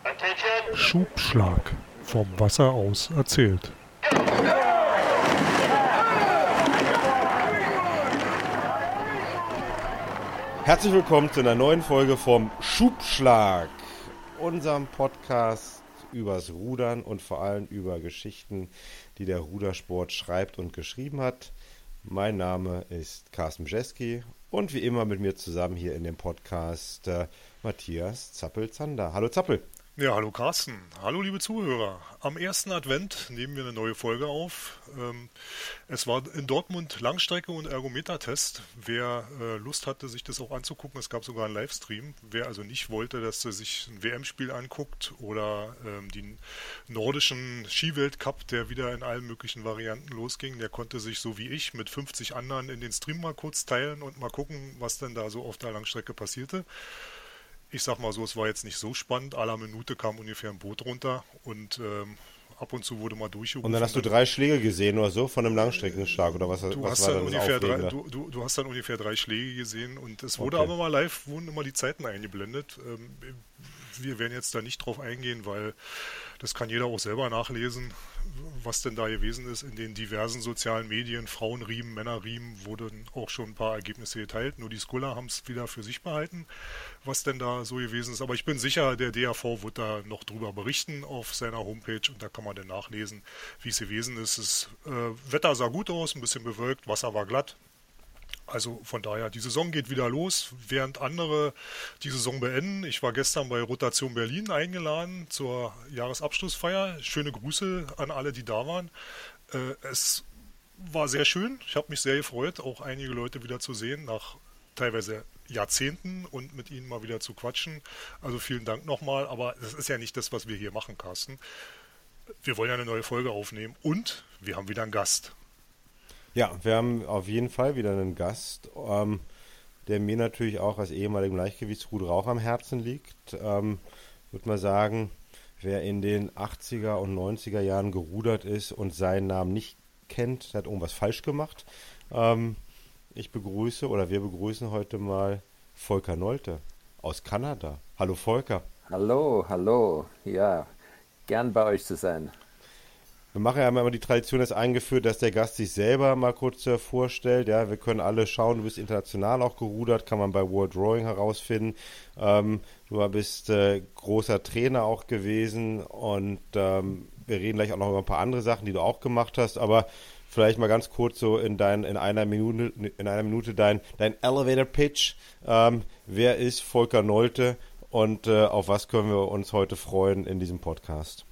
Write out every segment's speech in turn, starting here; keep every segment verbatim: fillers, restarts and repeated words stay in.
Schubschlag. Vom Wasser aus erzählt. Herzlich willkommen zu einer neuen Folge vom Schubschlag, unserem Podcast übers Rudern und vor allem über Geschichten, die der Rudersport schreibt und geschrieben hat. Mein Name ist Carsten Bjeski und wie immer mit mir zusammen hier in dem Podcast äh, Matthias Zappel-Zander. Hallo Zappel. Ja, hallo Carsten. Hallo liebe Zuhörer. Am ersten Advent nehmen wir eine neue Folge auf. Ähm, es war in Dortmund Langstrecke und Ergometertest. Wer äh, Lust hatte, sich das auch anzugucken, es gab sogar einen Livestream. Wer also nicht wollte, dass er sich ein W M-Spiel anguckt oder ähm, den nordischen Skiweltcup, der wieder in allen möglichen Varianten losging, der konnte sich so wie ich mit fünfzig anderen in den Stream mal kurz teilen und mal gucken, was denn da so auf der Langstrecke passierte. Ich sag mal so, es war jetzt nicht so spannend. Aller Minute kam ungefähr ein Boot runter und ähm, ab und zu wurde mal durchgerufen. Und dann hast du drei Schläge gesehen oder so von einem Langstreckenschlag oder was, du was hast war dann dann ungefähr drei, Aufregender? du, du, du hast dann ungefähr drei Schläge gesehen und es wurde Okay. aber mal live, wurden immer die Zeiten eingeblendet. Ähm, wir werden jetzt da nicht drauf eingehen, weil das kann jeder auch selber nachlesen, was denn da gewesen ist. In den diversen sozialen Medien, Frauenriemen, Männerriemen, wurden auch schon ein paar Ergebnisse geteilt. Nur die Skuller haben es wieder für sich behalten, was denn da so gewesen ist. Aber ich bin sicher, der D A V wird da noch drüber berichten auf seiner Homepage und da kann man dann nachlesen, wie es gewesen ist. Das äh, Wetter sah gut aus, ein bisschen bewölkt, Wasser war glatt. Also von daher, die Saison geht wieder los, während andere die Saison beenden. Ich war gestern bei Rotation Berlin eingeladen zur Jahresabschlussfeier. Schöne Grüße an alle, die da waren. Äh, es war sehr schön. Ich habe mich sehr gefreut, auch einige Leute wieder zu sehen, nach teilweise Jahrzehnten und mit ihnen mal wieder zu quatschen. Also vielen Dank nochmal. Aber das ist ja nicht das, was wir hier machen, Carsten. Wir wollen ja eine neue Folge aufnehmen und wir haben wieder einen Gast. Ja, wir haben auf jeden Fall wieder einen Gast, ähm, der mir natürlich auch als ehemaligem Leichtgewichtsruderer auch am Herzen liegt. Ähm, würde mal sagen, wer in den achtziger und neunziger Jahren gerudert ist und seinen Namen nicht kennt, der hat irgendwas falsch gemacht. Ähm, ich begrüße oder wir begrüßen heute mal Volker Nolte aus Kanada. Hallo Volker. Hallo, hallo. Ja, gern bei euch zu sein. Wir machen ja immer die Tradition jetzt eingeführt, dass der Gast sich selber mal kurz äh, vorstellt. Ja, wir können alle schauen, du bist international auch gerudert, kann man bei World Rowing herausfinden. Ähm, du bist äh, großer Trainer auch gewesen und ähm, wir reden gleich auch noch über ein paar andere Sachen, die du auch gemacht hast, aber vielleicht mal ganz kurz so in, dein, in einer Minute, in einer Minute dein, dein Elevator Pitch. Ähm, wer ist Volker Nolte und äh, auf was können wir uns heute freuen in diesem Podcast?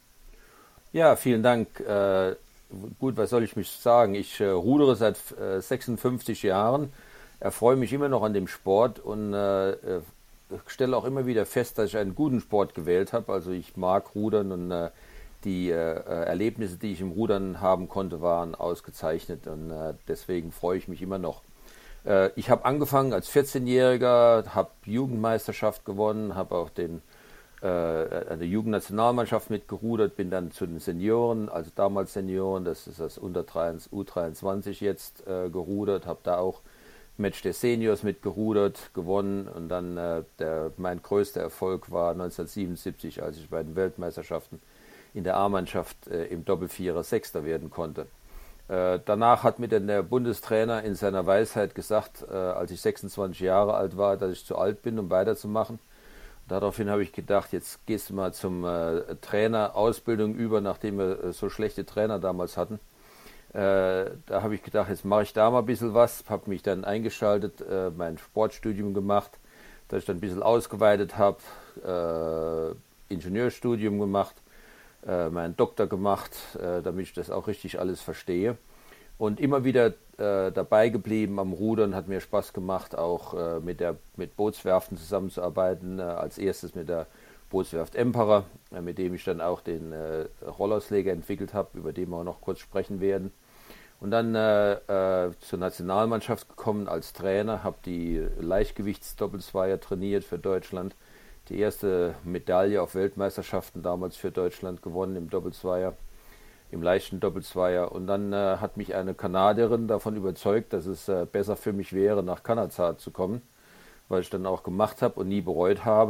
Ja, vielen Dank. Äh, gut, was soll ich mich sagen? Ich äh, rudere seit äh, sechsundfünfzig Jahren, erfreue mich immer noch an dem Sport und äh, äh, stelle auch immer wieder fest, dass ich einen guten Sport gewählt habe. Also ich mag Rudern und äh, die äh, Erlebnisse, die ich im Rudern haben konnte, waren ausgezeichnet und äh, deswegen freue ich mich immer noch. Äh, ich habe angefangen als vierzehnjähriger, habe Jugendmeisterschaft gewonnen, habe auch den an der Jugendnationalmannschaft mitgerudert, bin dann zu den Senioren, also damals Senioren, das ist das unter U dreiundzwanzig jetzt, äh, gerudert, habe da auch Match der Seniors mitgerudert, gewonnen und dann äh, der, mein größter Erfolg war neunzehnhundertsiebenundsiebzig, als ich bei den Weltmeisterschaften in der A-Mannschaft äh, im Doppelvierer Sechster werden konnte. Äh, danach hat mir dann der Bundestrainer in seiner Weisheit gesagt, äh, als ich sechsundzwanzig Jahre alt war, dass ich zu alt bin, um weiterzumachen. Daraufhin habe ich gedacht, jetzt gehst du mal zum äh, Trainerausbildung über, nachdem wir äh, so schlechte Trainer damals hatten. Äh, da habe ich gedacht, jetzt mache ich da mal ein bisschen was, habe mich dann eingeschaltet, äh, mein Sportstudium gemacht, das ich dann ein bisschen ausgeweitet habe, äh, Ingenieurstudium gemacht, äh, meinen Doktor gemacht, äh, damit ich das auch richtig alles verstehe. Und immer wieder äh, dabei geblieben am Rudern, hat mir Spaß gemacht, auch äh, mit der mit Bootswerften zusammenzuarbeiten. Äh, als erstes mit der Bootswerft Emperor, äh, mit dem ich dann auch den äh, Rollausleger entwickelt habe, über den wir auch noch kurz sprechen werden. Und dann äh, äh, zur Nationalmannschaft gekommen als Trainer, habe die Leichtgewichtsdoppelzweier trainiert für Deutschland. Die erste Medaille auf Weltmeisterschaften damals für Deutschland gewonnen im Doppelzweier. Im leichten Doppelzweier. Und dann äh, hat mich eine Kanadierin davon überzeugt, dass es äh, besser für mich wäre, nach Kanada zu kommen, was ich dann auch gemacht habe und nie bereut habe.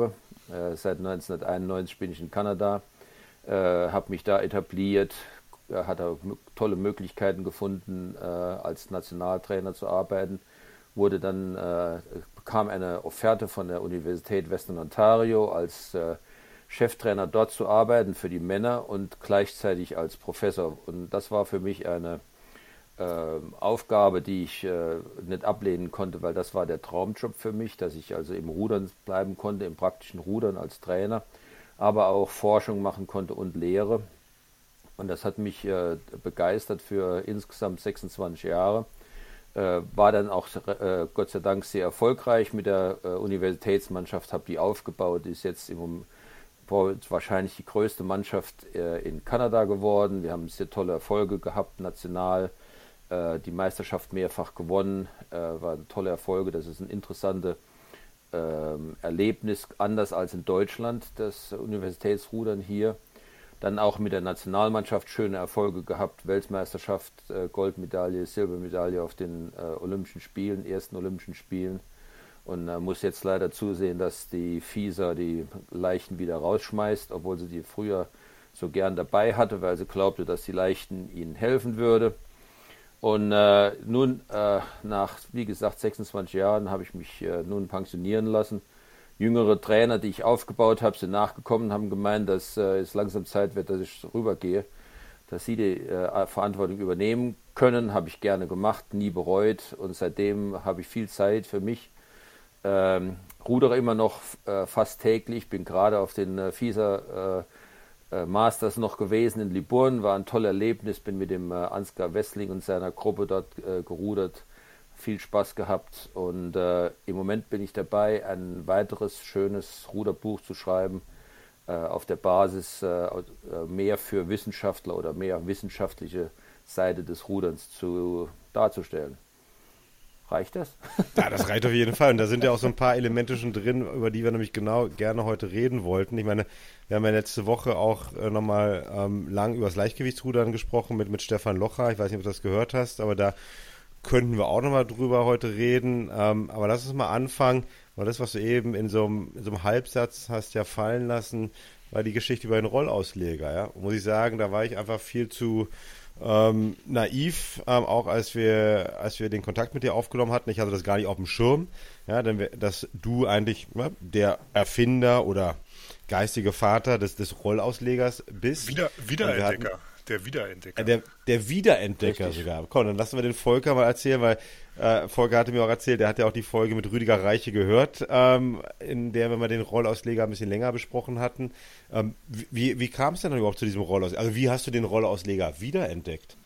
Äh, seit neunzehnhunderteinundneunzig bin ich in Kanada, äh, habe mich da etabliert, äh, hatte tolle Möglichkeiten gefunden, äh, als Nationaltrainer zu arbeiten. Wurde dann, äh, bekam eine Offerte von der Universität Western Ontario als äh, Cheftrainer dort zu arbeiten für die Männer und gleichzeitig als Professor. Und das war für mich eine äh, Aufgabe, die ich äh, nicht ablehnen konnte, weil das war der Traumjob für mich, dass ich also im Rudern bleiben konnte, im praktischen Rudern als Trainer, aber auch Forschung machen konnte und Lehre. Und das hat mich äh, begeistert für insgesamt sechsundzwanzig Jahre. Äh, war dann auch äh, Gott sei Dank sehr erfolgreich mit der äh, Universitätsmannschaft, habe die aufgebaut, ist jetzt im Moment wahrscheinlich die größte Mannschaft äh, in Kanada geworden. Wir haben sehr tolle Erfolge gehabt, national, äh, die Meisterschaft mehrfach gewonnen, äh, waren tolle Erfolge. Das ist ein interessantes äh, Erlebnis, anders als in Deutschland, das Universitätsrudern hier. Dann auch mit der Nationalmannschaft schöne Erfolge gehabt, Weltmeisterschaft, äh, Goldmedaille, Silbermedaille auf den äh, Olympischen Spielen, ersten Olympischen Spielen. Und äh, muss jetzt leider zusehen, dass die FISA die Leichten wieder rausschmeißt, obwohl sie die früher so gern dabei hatte, weil sie glaubte, dass die Leichten ihnen helfen würde. Und äh, nun, äh, nach, wie gesagt, sechsundzwanzig Jahren habe ich mich äh, nun pensionieren lassen. Jüngere Trainer, die ich aufgebaut habe, sind nachgekommen, haben gemeint, dass äh, es langsam Zeit wird, dass ich rübergehe, dass sie die äh, Verantwortung übernehmen können. Habe ich gerne gemacht, nie bereut. Und seitdem habe ich viel Zeit für mich. Ähm, rudere immer noch äh, fast täglich, bin gerade auf den äh, FISA äh, äh, Masters noch gewesen in Libourne, war ein tolles Erlebnis, bin mit dem äh, Ansgar Wessling und seiner Gruppe dort äh, gerudert, viel Spaß gehabt und äh, im Moment bin ich dabei, ein weiteres schönes Ruderbuch zu schreiben, äh, auf der Basis äh, mehr für Wissenschaftler oder mehr wissenschaftliche Seite des Ruderns zu, darzustellen. Reicht das? Ja, das reicht auf jeden Fall. Und da sind ja auch so ein paar Elemente schon drin, über die wir nämlich genau gerne heute reden wollten. Ich meine, wir haben ja letzte Woche auch äh, nochmal ähm, lang über das Leichtgewichtsrudern gesprochen mit, mit Stefan Locher. Ich weiß nicht, ob du das gehört hast, aber da könnten wir auch nochmal drüber heute reden. Ähm, aber lass uns mal anfangen, weil das, was du eben in so einem, in so einem Halbsatz hast ja fallen lassen, war die Geschichte über den Rollausleger. Ja? Muss ich sagen, da war ich einfach viel zu Ähm, naiv, ähm, auch als wir als wir den Kontakt mit dir aufgenommen hatten. Ich hatte das gar nicht auf dem Schirm, ja, denn wir, dass du eigentlich ja, der Erfinder oder geistige Vater des, des Rollauslegers bist. Wieder, Wiederentdecker. Hatten, der Wiederentdecker. Äh, der, der Wiederentdecker Richtig. sogar. Komm, dann lassen wir den Volker mal erzählen, weil äh, Volker hatte mir auch erzählt, der hat ja auch die Folge mit Rüdiger Reiche gehört, ähm, in der wir mal den Rollausleger ein bisschen länger besprochen hatten. Ähm, wie wie kam es denn dann überhaupt zu diesem Rollausleger? Also wie hast du den Rollausleger wiederentdeckt?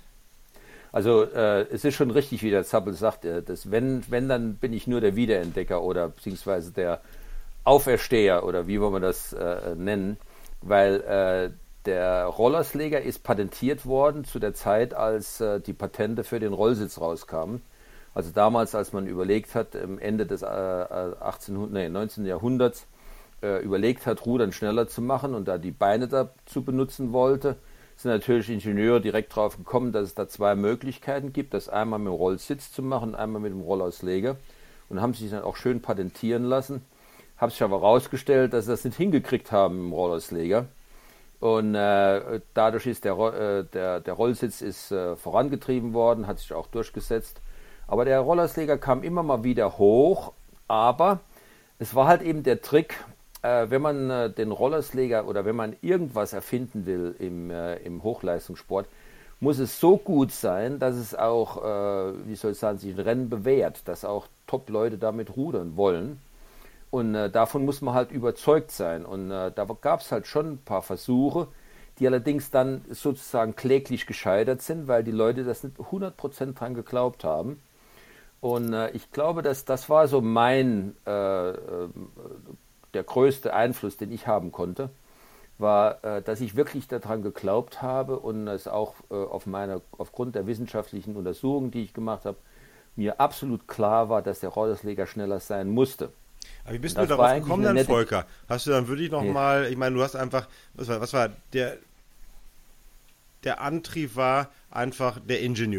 Also äh, es ist schon richtig, wie der Zappel sagt, äh, dass wenn, wenn, dann bin ich nur der Wiederentdecker oder beziehungsweise der Aufersteher oder wie wollen wir das äh, nennen, weil äh, der Rollausleger ist patentiert worden zu der Zeit, als äh, die Patente für den Rollsitz rauskamen. Also damals, als man überlegt hat, am Ende des äh, achtzehnhundertsten, nee, neunzehnten Jahrhunderts, äh, überlegt hat, Rudern schneller zu machen und da die Beine dazu benutzen wollte, sind natürlich Ingenieure direkt drauf gekommen, dass es da zwei Möglichkeiten gibt, das einmal mit dem Rollsitz zu machen, einmal mit dem Rollausleger und haben sich dann auch schön patentieren lassen. Habe sich aber herausgestellt, dass sie das nicht hingekriegt haben im Rollausleger. Und äh, dadurch ist der, äh, der, der Rollsitz ist äh, vorangetrieben worden, hat sich auch durchgesetzt. Aber der Rollausleger kam immer mal wieder hoch, aber es war halt eben der Trick, äh, wenn man äh, den Rollausleger oder wenn man irgendwas erfinden will im, äh, im Hochleistungssport, muss es so gut sein, dass es auch, äh, wie soll ich sagen, sich ein Rennen bewährt, dass auch Top-Leute damit rudern wollen. Und äh, davon muss man halt überzeugt sein. Und äh, da gab es halt schon ein paar Versuche, die allerdings dann sozusagen kläglich gescheitert sind, weil die Leute das nicht hundert Prozent dran geglaubt haben. Und äh, ich glaube, dass das war so mein, äh, äh, der größte Einfluss, den ich haben konnte, war, äh, dass ich wirklich daran geglaubt habe und es auch äh, auf meiner, aufgrund der wissenschaftlichen Untersuchungen, die ich gemacht habe, mir absolut klar war, dass der Rollausleger schneller sein musste. Aber wie bist du darauf gekommen dann, Volker? Hast du dann wirklich nochmal, ich meine, du hast einfach, was war, was war der, der Antrieb war einfach der Ingenieur.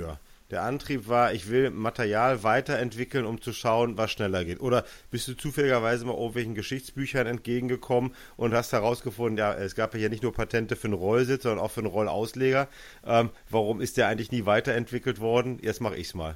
Der Antrieb war, ich will Material weiterentwickeln, um zu schauen, was schneller geht. Oder bist du zufälligerweise mal irgendwelchen Geschichtsbüchern entgegengekommen und hast herausgefunden, ja, es gab ja hier nicht nur Patente für einen Rollsitz, sondern auch für einen Rollausleger. Ähm, warum ist der eigentlich nie weiterentwickelt worden? Jetzt mache ich's mal.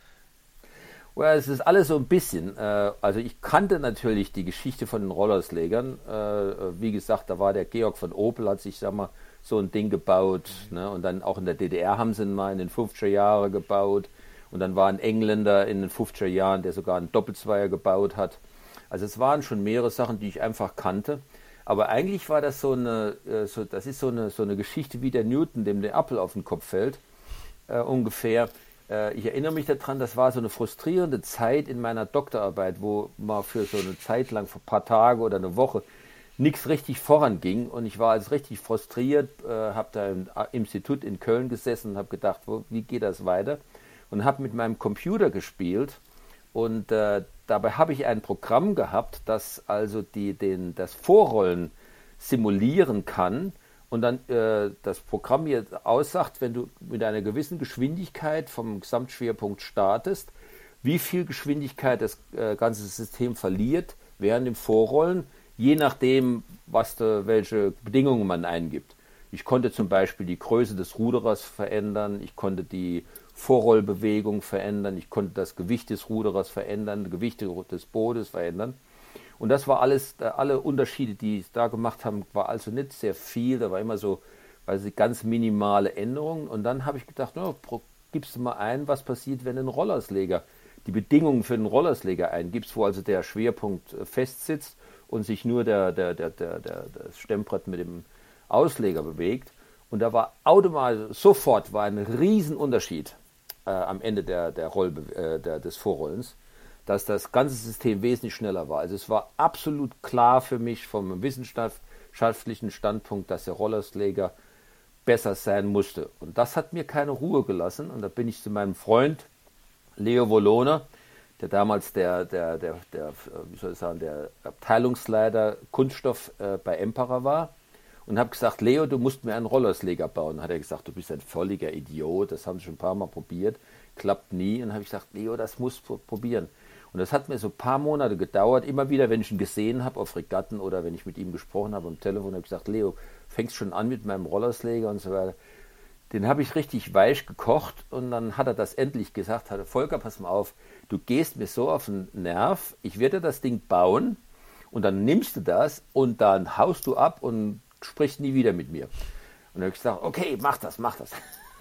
Well, es ist alles so ein bisschen. Äh, also ich kannte natürlich die Geschichte von den Rollauslegern. Äh, wie gesagt, da war der Georg von Opel, hat sich, sag mal, so ein Ding gebaut. Ne? Und dann auch in der D D R haben sie ihn mal in den fünfziger Jahren gebaut. Und dann war ein Engländer in den fünfziger Jahren, der sogar einen Doppelzweier gebaut hat. Also es waren schon mehrere Sachen, die ich einfach kannte. Aber eigentlich war das so eine, äh, so, das ist so eine, so eine Geschichte wie der Newton, dem der Apfel auf den Kopf fällt, äh, ungefähr. Ich erinnere mich daran, das war so eine frustrierende Zeit in meiner Doktorarbeit, wo mal für so eine Zeit lang, für ein paar Tage oder eine Woche, nichts richtig voranging. Und ich war also richtig frustriert, äh, habe da im Institut in Köln gesessen und habe gedacht, wo, wie geht das weiter? Und habe mit meinem Computer gespielt. Und äh, dabei habe ich ein Programm gehabt, das also die, den, das Vorrollen simulieren kann. Und dann äh, das Programm hier aussagt, wenn du mit einer gewissen Geschwindigkeit vom Gesamtschwerpunkt startest, wie viel Geschwindigkeit das äh, ganze System verliert während dem Vorrollen, je nachdem, was de, welche Bedingungen man eingibt. Ich konnte zum Beispiel die Größe des Ruderers verändern, ich konnte die Vorrollbewegung verändern, ich konnte das Gewicht des Ruderers verändern, das Gewicht des Bootes verändern. Und das war alles, alle Unterschiede, die es da gemacht haben, war also nicht sehr viel. Da war immer so, also ganz minimale Änderungen. Und dann habe ich gedacht, no, gibst du mal ein, was passiert, wenn ein Rollausleger, die Bedingungen für den Rollausleger eingibst, wo also der Schwerpunkt fest sitzt und sich nur der, der, der, der, der, das Stemmbrett mit dem Ausleger bewegt. Und da war automatisch, sofort war ein Riesenunterschied äh, am Ende der, der Roll, äh, der, des Vorrollens, dass das ganze System wesentlich schneller war. Also es war absolut klar für mich vom wissenschaftlichen Standpunkt, dass der Rollausleger besser sein musste. Und das hat mir keine Ruhe gelassen. Und da bin ich zu meinem Freund Leo Wolona, der damals der, der, der, der, wie soll ich sagen, der Abteilungsleiter Kunststoff äh, bei Emperor war, und habe gesagt, Leo, du musst mir einen Rollausleger bauen. Dann hat er gesagt, du bist ein völliger Idiot, das haben sie schon ein paar Mal probiert, klappt nie. Und dann habe ich gesagt, Leo, das musst du probieren. Und das hat mir so ein paar Monate gedauert. Immer wieder, wenn ich ihn gesehen habe auf Regatten oder wenn ich mit ihm gesprochen habe am Telefon, habe ich gesagt, Leo, fängst schon an mit meinem Rollausleger und so weiter. Den habe ich richtig weich gekocht und dann hat er das endlich gesagt, hat er, Volker, pass mal auf, du gehst mir so auf den Nerv, ich werde das Ding bauen und dann nimmst du das und dann haust du ab und sprichst nie wieder mit mir. Und dann habe ich gesagt, okay, mach das, mach das.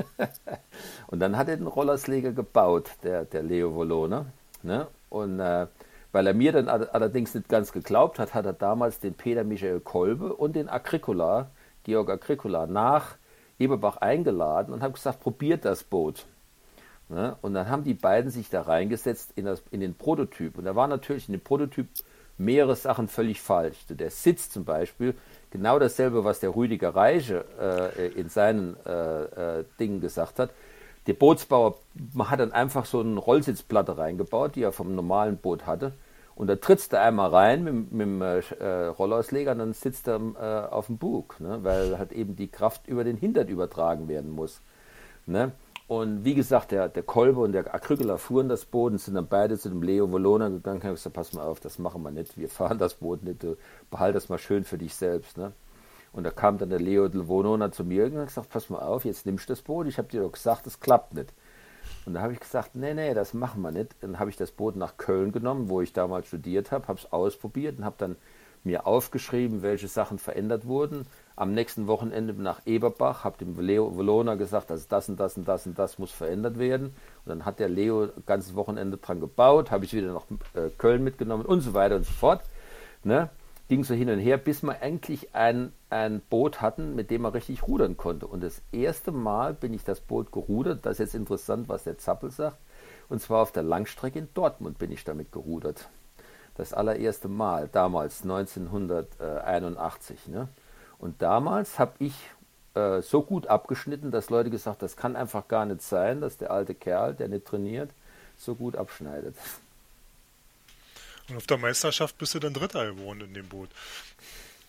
Und dann hat er den Rollausleger gebaut, der, der Leo Wolona, ne? Und äh, weil er mir dann allerdings nicht ganz geglaubt hat, hat er damals den Peter Michael Kolbe und den Agricola, Georg Agricola, nach Eberbach eingeladen und hat gesagt, probiert das Boot. Ne? Und dann haben die beiden sich da reingesetzt in, das, in den Prototyp. Und da waren natürlich in dem Prototyp mehrere Sachen völlig falsch. Der Sitz zum Beispiel, genau dasselbe, was der Rüdiger Reiche äh, in seinen äh, äh, Dingen gesagt hat. Der Bootsbauer hat dann einfach so eine Rollsitzplatte reingebaut, die er vom normalen Boot hatte. Und da trittst du einmal rein mit, mit dem äh, Rollausleger und dann sitzt er äh, auf dem Bug, ne? Weil halt eben die Kraft über den Hintern übertragen werden muss. Ne? Und wie gesagt, der, der Kolbe und der Agricola fuhren das Boot und sind dann beide zu dem Leo Wolona gegangen und haben gesagt, pass mal auf, das machen wir nicht, wir fahren das Boot nicht, du behalt das mal schön für dich selbst. Ne? Und da kam dann der Leo Wolona zu mir und hat gesagt, pass mal auf, jetzt nimmst du das Boot, ich habe dir doch gesagt, das klappt nicht. Und da habe ich gesagt, nee, nee, das machen wir nicht. Dann habe ich das Boot nach Köln genommen, wo ich damals studiert habe, habe es ausprobiert und habe dann mir aufgeschrieben, welche Sachen verändert wurden. Am nächsten Wochenende nach Eberbach, habe dem Leo Wolona gesagt, also das und das und das und das muss verändert werden. Und dann hat der Leo das ganze Wochenende dran gebaut, habe ich wieder nach äh, Köln mitgenommen und so weiter und so fort. Ne? Ging so hin und her, bis wir endlich ein, ein Boot hatten, mit dem man richtig rudern konnte. Und das erste Mal bin ich das Boot gerudert, das ist jetzt interessant, was der Zappel sagt, und zwar auf der Langstrecke in Dortmund bin ich damit gerudert. Das allererste Mal, damals neunzehnhunderteinundachtzig. Ne? Und damals habe ich äh, so gut abgeschnitten, dass Leute gesagt haben, das kann einfach gar nicht sein, dass der alte Kerl, der nicht trainiert, so gut abschneidet. Und auf der Meisterschaft bist du dann Dritter geworden in dem Boot.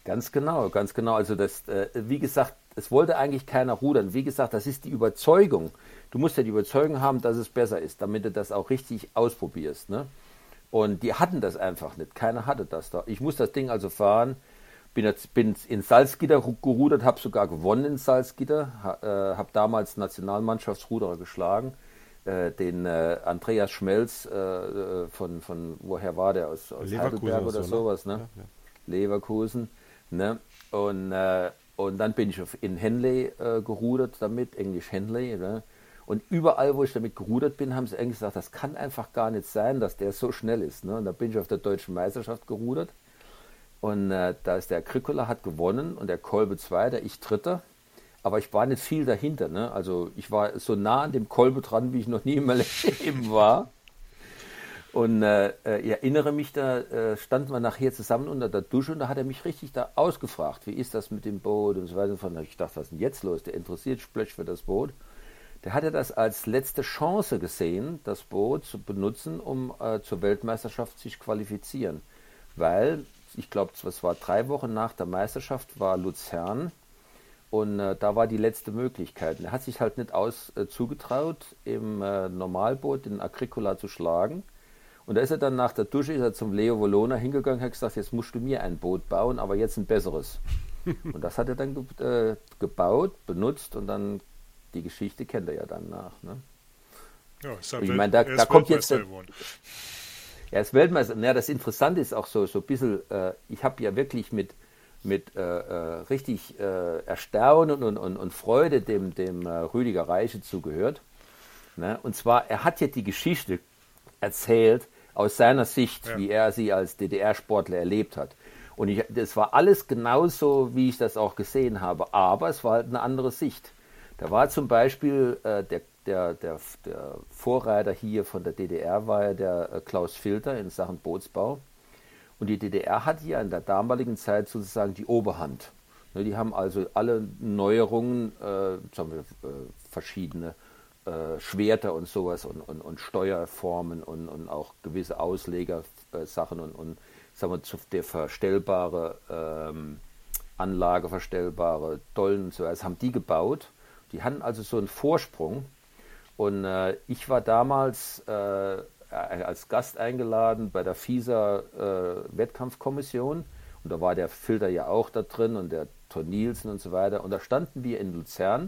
Ganz genau, ganz genau. Also das, äh, wie gesagt, es wollte eigentlich keiner rudern. Wie gesagt, das ist die Überzeugung. Du musst ja die Überzeugung haben, dass es besser ist, damit du das auch richtig ausprobierst. Ne? Und die hatten das einfach nicht. Keiner hatte das da. Ich muss das Ding also fahren. Bin, jetzt, bin in Salzgitter gerudert, habe sogar gewonnen in Salzgitter. Ha, äh, habe damals Nationalmannschaftsruderer geschlagen. Äh, den äh, Andreas Schmelz äh, von, von, woher war der? Aus, aus Heidelberg oder so, sowas. Ne? Ja, ja. Leverkusen. Ne? Und, äh, und dann bin ich auf, in Henley äh, gerudert damit, Englisch Henley. Ne? Und überall, wo ich damit gerudert bin, haben sie eigentlich gesagt, das kann einfach gar nicht sein, dass der so schnell ist. Ne? Und da bin ich auf der Deutschen Meisterschaft gerudert. Und äh, da ist der Agricola hat gewonnen und der Kolbe Zweiter, ich Dritter. Aber ich war nicht viel dahinter. Ne? Also ich war so nah an dem Kolbe dran, wie ich noch nie in meinem Leben war. Und äh, ich erinnere mich, da äh, standen wir nachher zusammen unter der Dusche und da hat er mich richtig da ausgefragt, wie ist das mit dem Boot und so weiter. Und ich dachte, was ist denn jetzt los? Der interessiert sich plötzlich für das Boot. Der hatte das als letzte Chance gesehen, das Boot zu benutzen, um äh, zur Weltmeisterschaft sich qualifizieren. Weil, ich glaube, es war drei Wochen nach der Meisterschaft, war Luzern und äh, da war die letzte Möglichkeit. Und er hat sich halt nicht aus äh, zugetraut, im äh, Normalboot den Agricola zu schlagen. Und da ist er dann nach der Dusche ist er zum Leo Volona hingegangen und hat gesagt, jetzt musst du mir ein Boot bauen, aber jetzt ein besseres. Und das hat er dann ge äh, gebaut, benutzt und dann, die Geschichte kennt er ja dann nach. Ne? Ja, ist ich meine, da, da kommt jetzt... Der, er ist Weltmeister. Ja, das Interessante ist auch so, so ein bisschen, äh, ich habe ja wirklich mit, mit äh, äh, richtig äh, Erstaunen und, und, und Freude dem, dem äh, Rüdiger Reiche zugehört. Ne? Und zwar, er hat ja die Geschichte erzählt, aus seiner Sicht, ja. wie er sie als D D R-Sportler erlebt hat. Und ich, das war alles genauso, wie ich das auch gesehen habe, aber es war halt eine andere Sicht. Da war zum Beispiel äh, der, der, der, der Vorreiter hier von der D D R, war ja der äh, Klaus Filter in Sachen Bootsbau. Und die D D R hatte ja in der damaligen Zeit sozusagen die Oberhand. Ne, die haben also alle Neuerungen, äh, sagen wir, äh, verschiedene Äh, Schwerter und sowas und, und, und Steuerformen und, und auch gewisse Auslegersachen und, und sagen wir, der verstellbare ähm, Anlage, verstellbare Dollen und so, das haben die gebaut. Die hatten also so einen Vorsprung und äh, ich war damals äh, als Gast eingeladen bei der FISA äh, Wettkampfkommission und da war der Filter ja auch da drin und der Ton Nielsen und so weiter und da standen wir in Luzern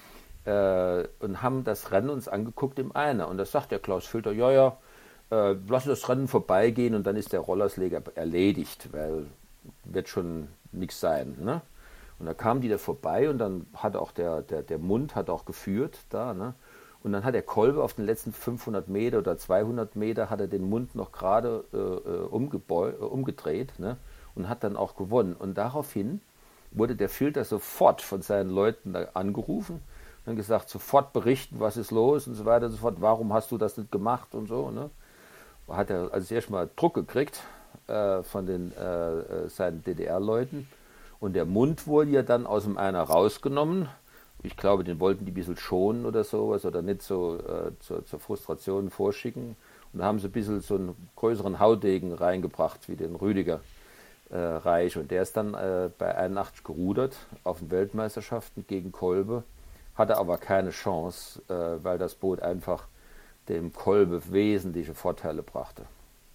Äh, und haben das Rennen uns angeguckt im Einer. Und da sagt der Klaus Filter, ja, ja, äh, lass das Rennen vorbeigehen und dann ist der Rollersleger erledigt, weil wird schon nichts sein. Ne? Und da kamen die da vorbei und dann hat auch der, der, der Mund hat auch geführt da. Ne? Und dann hat der Kolbe auf den letzten fünfhundert Meter oder zweihundert Meter hat er den Mund noch gerade äh, umgedreht, ne? Und hat dann auch gewonnen. Und daraufhin wurde der Filter sofort von seinen Leuten da angerufen. Dann gesagt, sofort berichten, was ist los und so weiter und so fort, warum hast du das nicht gemacht und so. Ne? Hat er also erstmal Druck gekriegt äh, von den äh, seinen D D R-Leuten und der Mund wurde ja dann aus dem Einer rausgenommen. Ich glaube, den wollten die ein bisschen schonen oder sowas oder nicht so äh, zur, zur Frustration vorschicken. Und da haben sie ein bisschen so einen größeren Haudegen reingebracht, wie den Rüdiger äh, Reich. Und der ist dann äh, bei einundachtzig gerudert auf den Weltmeisterschaften gegen Kolbe. Hatte aber keine Chance, äh, weil das Boot einfach dem Kolbe wesentliche Vorteile brachte.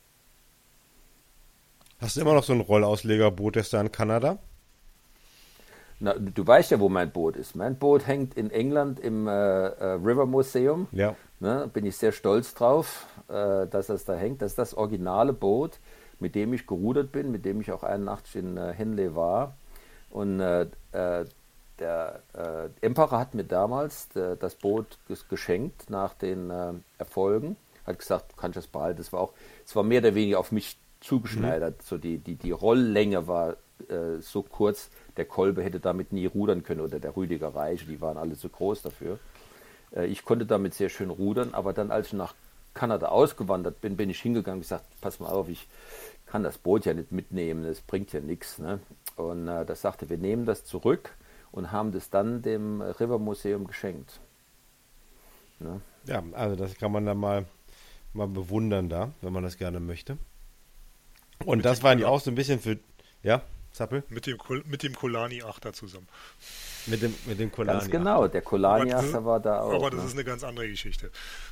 Hast du immer noch so ein Rollauslegerboot, das da in Kanada? Na, du weißt ja, wo mein Boot ist. Mein Boot hängt in England im äh, äh, River Museum. Ja. Ne, bin ich sehr stolz drauf, äh, dass das da hängt. Das ist das originale Boot, mit dem ich gerudert bin, mit dem ich auch einundachtzig in äh, Henley war. Und äh, äh, Der äh, Emperor hat mir damals äh, das Boot ges geschenkt nach den äh, Erfolgen. Hat gesagt, du kannst das behalten. Es war auch, es war mehr oder weniger auf mich zugeschneidert. Mhm. So die, die, die Rolllänge war äh, so kurz, der Kolbe hätte damit nie rudern können oder der Rüdiger Reiche, die waren alle zu groß dafür. Äh, ich konnte damit sehr schön rudern, aber dann, als ich nach Kanada ausgewandert bin, bin ich hingegangen und gesagt, pass mal auf, ich kann das Boot ja nicht mitnehmen, das bringt ja nichts. Ne? Und äh, das sagte, wir nehmen das zurück und haben das dann dem River Museum geschenkt. Ne? Ja, also das kann man dann mal, mal bewundern da, wenn man das gerne möchte. Und das war ja auch so ein bisschen für... Ja, Zappel? Mit dem, mit dem Kolani-Achter zusammen. Mit dem, mit dem Kolani. Ganz genau, der Kolani-Achter war da auch. Aber das ne? ist eine ganz andere Geschichte.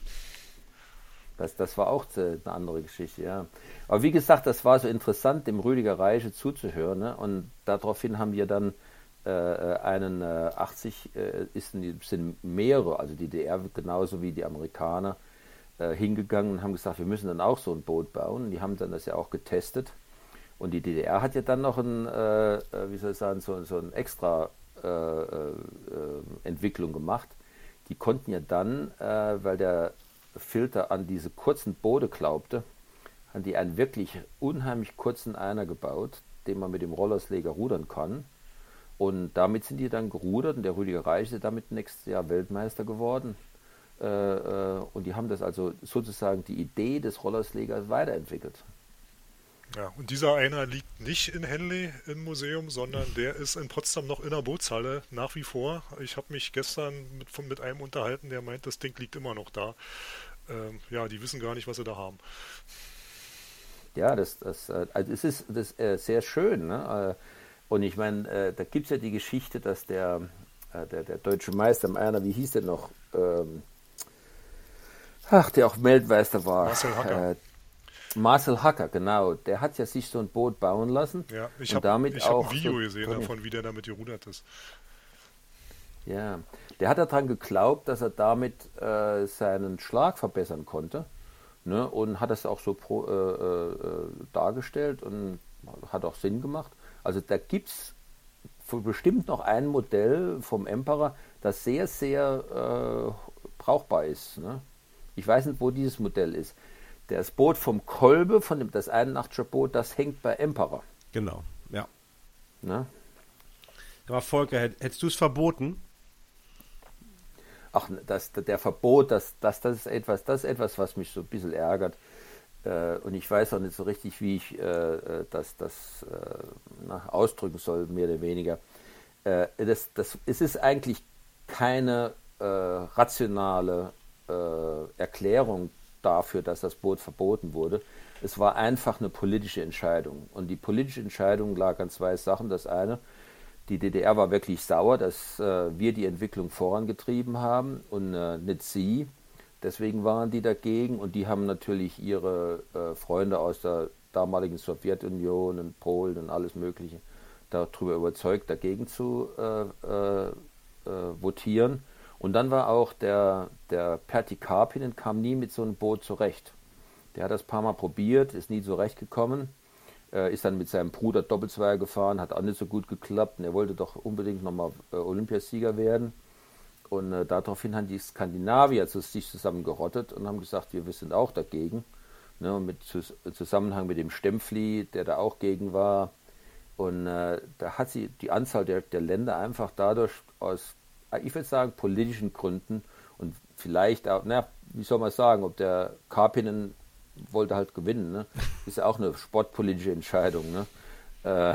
Das, das war auch eine andere Geschichte, ja. Aber wie gesagt, das war so interessant, dem Rüdiger Reiche zuzuhören. Ne? Und daraufhin haben wir dann äh, einen äh, achtzig, äh, ist, sind mehrere, also die D D R genauso wie die Amerikaner, äh, hingegangen und haben gesagt, wir müssen dann auch so ein Boot bauen. Und die haben dann das ja auch getestet. Und die D D R hat ja dann noch ein, äh, wie soll ich sagen, so, so ein extra äh, äh, Entwicklung gemacht. Die konnten ja dann, äh, weil der Filter an diese kurzen Boote glaubte, haben die einen wirklich unheimlich kurzen Einer gebaut, den man mit dem Rollersleger rudern kann. Und damit sind die dann gerudert und der Rüdiger Reich ist damit nächstes Jahr Weltmeister geworden. Äh, äh, und die haben das also sozusagen die Idee des Rollerslegers weiterentwickelt. Ja, und dieser Einer liegt nicht in Henley im Museum, sondern der ist in Potsdam noch in der Bootshalle nach wie vor. Ich habe mich gestern mit, mit einem unterhalten, der meint, das Ding liegt immer noch da. Ähm, ja, die wissen gar nicht, was sie da haben. Ja, das, das, also es ist das ist, äh, sehr schön. Ne? Und ich meine, äh, da gibt es ja die Geschichte, dass der, äh, der, der deutsche Meister im Einer, wie hieß der noch? Ähm, ach, der auch Weltmeister war. Marcel Hacker. Äh, Marcel Hacker, genau. Der hat ja sich so ein Boot bauen lassen. Ja, ich und habe damit hab auch ein Video so gesehen drin- davon, wie der damit gerudert ist. Ja, der hat daran geglaubt, dass er damit äh, seinen Schlag verbessern konnte, ne? Und hat das auch so pro, äh, äh, dargestellt und hat auch Sinn gemacht. Also da gibt es bestimmt noch ein Modell vom Emperor, das sehr, sehr äh, brauchbar ist. Ne? Ich weiß nicht, wo dieses Modell ist. Das Boot vom Kolbe, von dem, das einundachtziger Boot, das hängt bei Emperor. Genau, ja. Ne? Aber Volker, hätt- hättest du es verboten? Ach, das, der Verbot, das, das, das, ist etwas, das ist etwas, was mich so ein bisschen ärgert. Äh, und ich weiß auch nicht so richtig, wie ich äh, das, das äh, na, ausdrücken soll, mehr oder weniger. Äh, das, das, es ist eigentlich keine äh, rationale äh, Erklärung dafür, dass das Boot verboten wurde. Es war einfach eine politische Entscheidung. Und die politische Entscheidung lag an zwei Sachen. Das eine, die D D R war wirklich sauer, dass äh, wir die Entwicklung vorangetrieben haben und äh, nicht sie. Deswegen waren die dagegen und die haben natürlich ihre äh, Freunde aus der damaligen Sowjetunion und Polen und alles Mögliche darüber überzeugt, dagegen zu äh, äh, äh, votieren. Und dann war auch der, der Pertti Karppinen kam nie mit so einem Boot zurecht. Der hat das ein paar Mal probiert, ist nie zurechtgekommen. Äh, ist dann mit seinem Bruder Doppelzweier gefahren, hat auch nicht so gut geklappt. Und er wollte doch unbedingt nochmal äh, Olympiasieger werden. Und äh, daraufhin haben die Skandinavier zu sich zusammengerottet und haben gesagt, wir, wir sind auch dagegen. Ne, und mit zu, Zusammenhang mit dem Stempfli, der da auch gegen war. Und äh, da hat sie die Anzahl der, der Länder einfach dadurch aus, ich würde sagen, politischen Gründen und vielleicht auch, na, wie soll man sagen, ob der Karppinen wollte halt gewinnen, ne? Ist ja auch eine sportpolitische Entscheidung. Ne? Äh,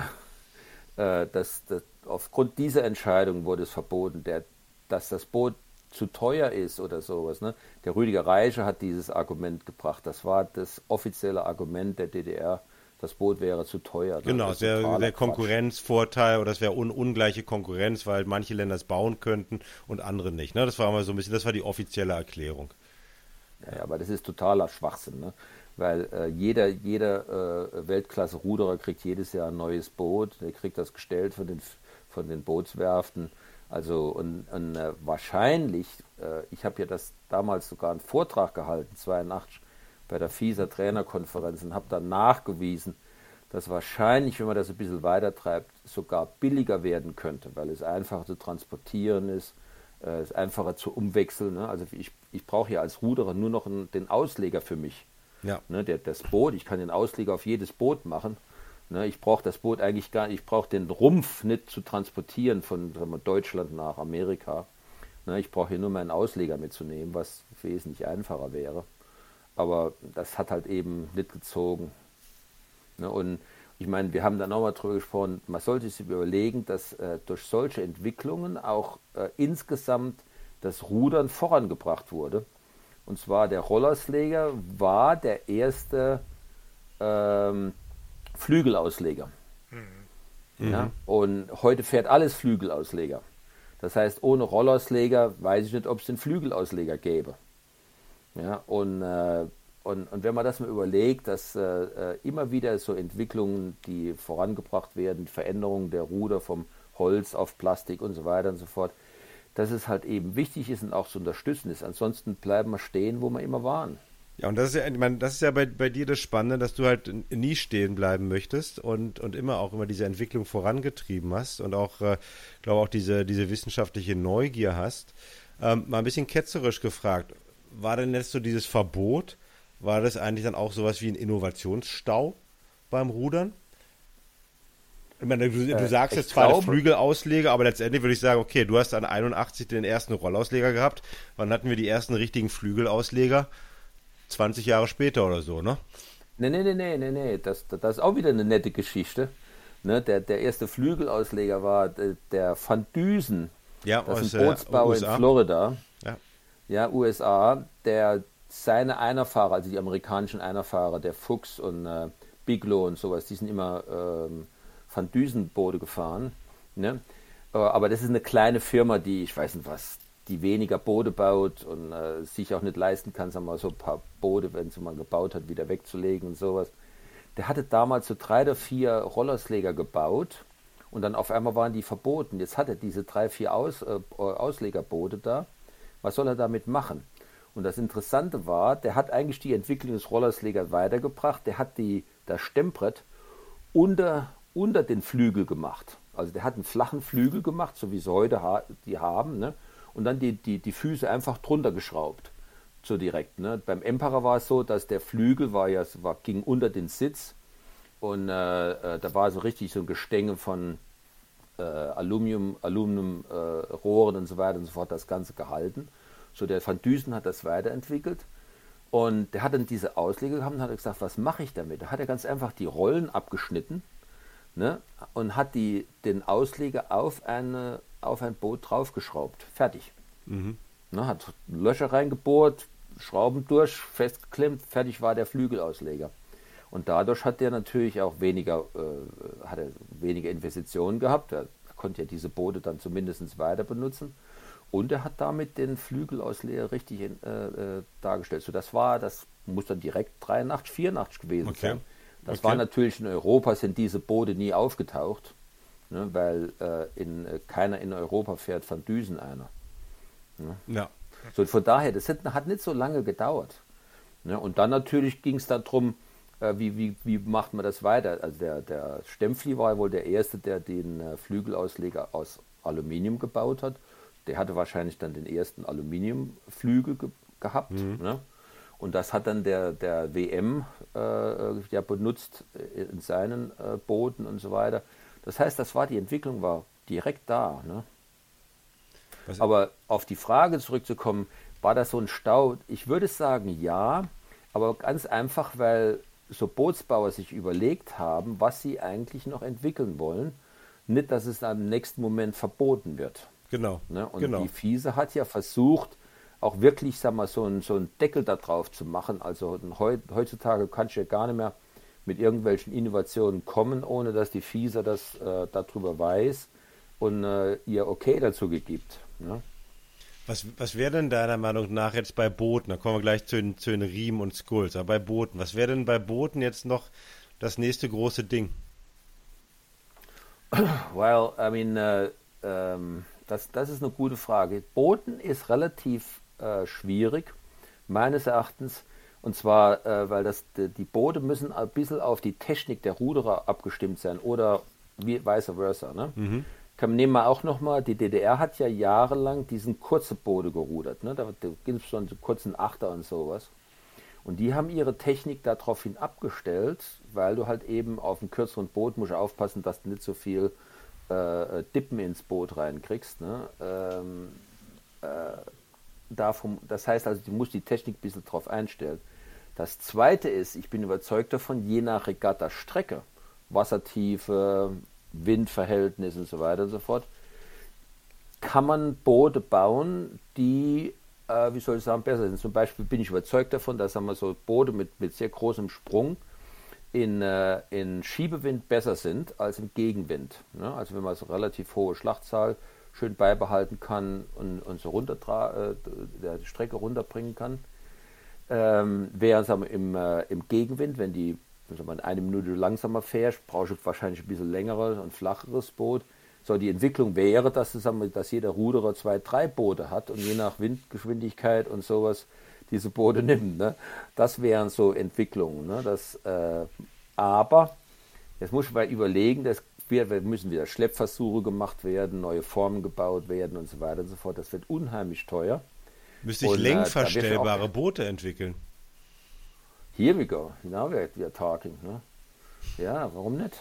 äh, das, das, aufgrund dieser Entscheidung wurde es verboten, der, dass das Boot zu teuer ist oder sowas. Ne? Der Rüdiger Reiche hat dieses Argument gebracht. Das war das offizielle Argument der D D R. Das Boot wäre zu teuer. Ne? Genau, der, der Konkurrenzvorteil oder das wäre un, ungleiche Konkurrenz, weil manche Länder es bauen könnten und andere nicht. Ne? Das war mal so ein bisschen, das war die offizielle Erklärung. Ja, ja, aber das ist totaler Schwachsinn, ne? Weil äh, jeder, jeder äh, Weltklasse-Ruderer kriegt jedes Jahr ein neues Boot, der kriegt das gestellt von den, von den Bootswerften. Also und, und äh, wahrscheinlich, äh, ich habe ja das damals sogar einen Vortrag gehalten, zweiundachtzig, bei der FISA Trainerkonferenz und habe dann nachgewiesen, dass wahrscheinlich, wenn man das ein bisschen weiter treibt, sogar billiger werden könnte, weil es einfacher zu transportieren ist, äh, es einfacher zu umwechseln. Ne? Also ich, ich brauche ja als Ruderer nur noch einen, den Ausleger für mich. Ja. Ne, der, das Boot, ich kann den Ausleger auf jedes Boot machen. Ne, ich brauche das Boot eigentlich gar nicht, ich brauche den Rumpf nicht zu transportieren von sagen wir, Deutschland nach Amerika. Ne, ich brauche hier nur meinen Ausleger mitzunehmen, was wesentlich einfacher wäre. Aber das hat halt eben nicht gezogen. Ne, und ich meine, wir haben da nochmal drüber gesprochen, man sollte sich überlegen, dass äh, durch solche Entwicklungen auch äh, insgesamt das Rudern vorangebracht wurde. Und zwar der Rollersleger war der erste ähm, Flügelausleger. Mhm. Ja? Und heute fährt alles Flügelausleger. Das heißt, ohne Rollausleger weiß ich nicht, ob es den Flügelausleger gäbe. Ja? Und, äh, und, und wenn man das mal überlegt, dass äh, immer wieder so Entwicklungen, die vorangebracht werden, Veränderungen der Ruder vom Holz auf Plastik und so weiter und so fort, dass es halt eben wichtig ist und auch zu unterstützen ist. Ansonsten bleiben wir stehen, wo wir immer waren. Ja, und das ist ja, ich meine, das ist ja bei, bei dir das Spannende, dass du halt nie stehen bleiben möchtest und, und immer auch immer diese Entwicklung vorangetrieben hast und auch, äh, glaube auch diese, diese wissenschaftliche Neugier hast. Ähm, mal ein bisschen ketzerisch gefragt, war denn jetzt so dieses Verbot, war das eigentlich dann auch sowas wie ein Innovationsstau beim Rudern? Ich meine, du, du sagst äh, jetzt zwar glaube, Flügelausleger, aber letztendlich würde ich sagen, okay, du hast an einundachtzig den ersten Rollausleger gehabt. Wann hatten wir die ersten richtigen Flügelausleger? zwanzig Jahre später oder so, ne? Nee, nee, nee, nee, nee, nee. Das, das ist auch wieder eine nette Geschichte. Ne? Der, der erste Flügelausleger war der, der Van Dusen. Ja, das ist aus ein Bootsbauer in Florida. Ja. Ja, U S A, der seine Einerfahrer, also die amerikanischen Einerfahrer, der Fuchs und äh, Bigelow und sowas, die sind immer ähm, Van Dusen-Boote gefahren. Ne? Aber das ist eine kleine Firma, die, ich weiß nicht was, die weniger Boote baut und äh, sich auch nicht leisten kann, sagen wir mal, so ein paar Boote, wenn sie mal gebaut hat, wieder wegzulegen und sowas. Der hatte damals so drei oder vier Rollausleger gebaut und dann auf einmal waren die verboten. Jetzt hat er diese drei, vier Aus, äh, Auslegerboote da. Was soll er damit machen? Und das Interessante war, der hat eigentlich die Entwicklung des Rollauslegers weitergebracht. Der hat die, das Stemmbrett unter, unter den Flügel gemacht. Also der hat einen flachen Flügel gemacht, so wie sie heute ha- die haben, ne? Und dann die, die, die Füße einfach drunter geschraubt, so direkt. Ne? Beim Emperor war es so, dass der Flügel war ja, war, ging unter den Sitz und äh, äh, da war so richtig so ein Gestänge von äh, Aluminium, Aluminium äh, Rohren und so weiter und so fort das Ganze gehalten. So der Van Dusen hat das weiterentwickelt und der hat dann diese Ausleger gehabt und hat gesagt, was mache ich damit? Da hat er ganz einfach die Rollen abgeschnitten, ne? Und hat die, den Ausleger auf eine auf ein Boot draufgeschraubt. Fertig. Mhm. Na, hat Löcher reingebohrt, Schrauben durch, festgeklemmt, fertig war der Flügelausleger. Und dadurch hat der natürlich auch weniger, äh, hat er weniger Investitionen gehabt. Er konnte ja diese Boote dann zumindest weiter benutzen. Und er hat damit den Flügelausleger richtig in, äh, äh, dargestellt. So, das war, das muss dann direkt dreiundachtzig, vierundachtzig gewesen okay. sein. Das okay. war natürlich in Europa, sind diese Boote nie aufgetaucht. Ne, weil äh, in, äh, keiner in Europa fährt Van Dusen einer. Ne? Ja. So, von daher, das hat, hat nicht so lange gedauert. Ne? Und dann natürlich ging es darum, äh, wie, wie, wie macht man das weiter? Also der, der Stempfli war wohl der Erste, der den äh, Flügelausleger aus Aluminium gebaut hat. Der hatte wahrscheinlich dann den ersten Aluminiumflügel ge gehabt. Mhm. Ne? Und das hat dann der, der W M äh, ja benutzt in seinen äh, Booten und so weiter. Das heißt, das war die Entwicklung war direkt da. Ne? Aber auf die Frage zurückzukommen, war das so ein Stau? Ich würde sagen, ja, aber ganz einfach, weil so Bootsbauer sich überlegt haben, was sie eigentlich noch entwickeln wollen. Nicht, dass es dann im nächsten Moment verboten wird. Genau. Ne? Und genau. die FISA hat ja versucht, auch wirklich, sag mal, so einen so einen Deckel da drauf zu machen. Also heutzutage kannst du ja gar nicht mehr mit irgendwelchen Innovationen kommen, ohne dass die FISA das äh, darüber weiß und äh, ihr Okay dazu gibt. Ne? Was, was wäre denn deiner Meinung nach jetzt bei Booten, da kommen wir gleich zu den, zu den Riemen und Skulls, aber bei Booten, was wäre denn bei Booten jetzt noch das nächste große Ding? Well, I mean, äh, ähm, das, das ist eine gute Frage. Booten ist relativ äh, schwierig, meines Erachtens. Und zwar, äh, weil das, die Boote müssen ein bisschen auf die Technik der Ruderer abgestimmt sein oder wie, vice versa. Ne? Mhm. Nehmen wir auch nochmal, die D D R hat ja jahrelang diesen kurzen Boote gerudert. Ne? Da, da gibt es schon so kurzen Achter und sowas. Und die haben ihre Technik daraufhin abgestellt, weil du halt eben auf einem kürzeren Boot musst aufpassen, dass du nicht so viel äh, Dippen ins Boot reinkriegst. Ne? Ähm, äh, davon, das heißt also, du musst die Technik ein bisschen drauf einstellen. Das Zweite ist, ich bin überzeugt davon, je nach Regatta-Strecke, Wassertiefe, Windverhältnis und so weiter und so fort, kann man Boote bauen, die, äh, wie soll ich sagen, besser sind. Zum Beispiel bin ich überzeugt davon, dass sagen wir so Boote mit, mit sehr großem Sprung, in, äh, in Schiebewind besser sind als im Gegenwind. Ne? Also wenn man so relativ hohe Schlachtzahl schön beibehalten kann und, und so runter äh, die Strecke runterbringen kann. Ähm, während sagen wir, im, äh, im Gegenwind, wenn die sagen wir, eine Minute langsamer fährst, brauchst du wahrscheinlich ein bisschen längeres und flacheres Boot. So, die Entwicklung wäre, dass, sagen wir, dass jeder Ruderer zwei, drei Boote hat und je nach Windgeschwindigkeit und sowas diese Boote nimmt. Ne? Das wären so Entwicklungen. Ne? Das, äh, aber jetzt muss man überlegen, dass wir, wir müssen wieder Schleppversuche gemacht werden, neue Formen gebaut werden und so weiter und so fort. Das wird unheimlich teuer. Müsste ich und, lenkverstellbare äh, Boote entwickeln? Here we go. Now we are talking. Ne? Ja, warum nicht?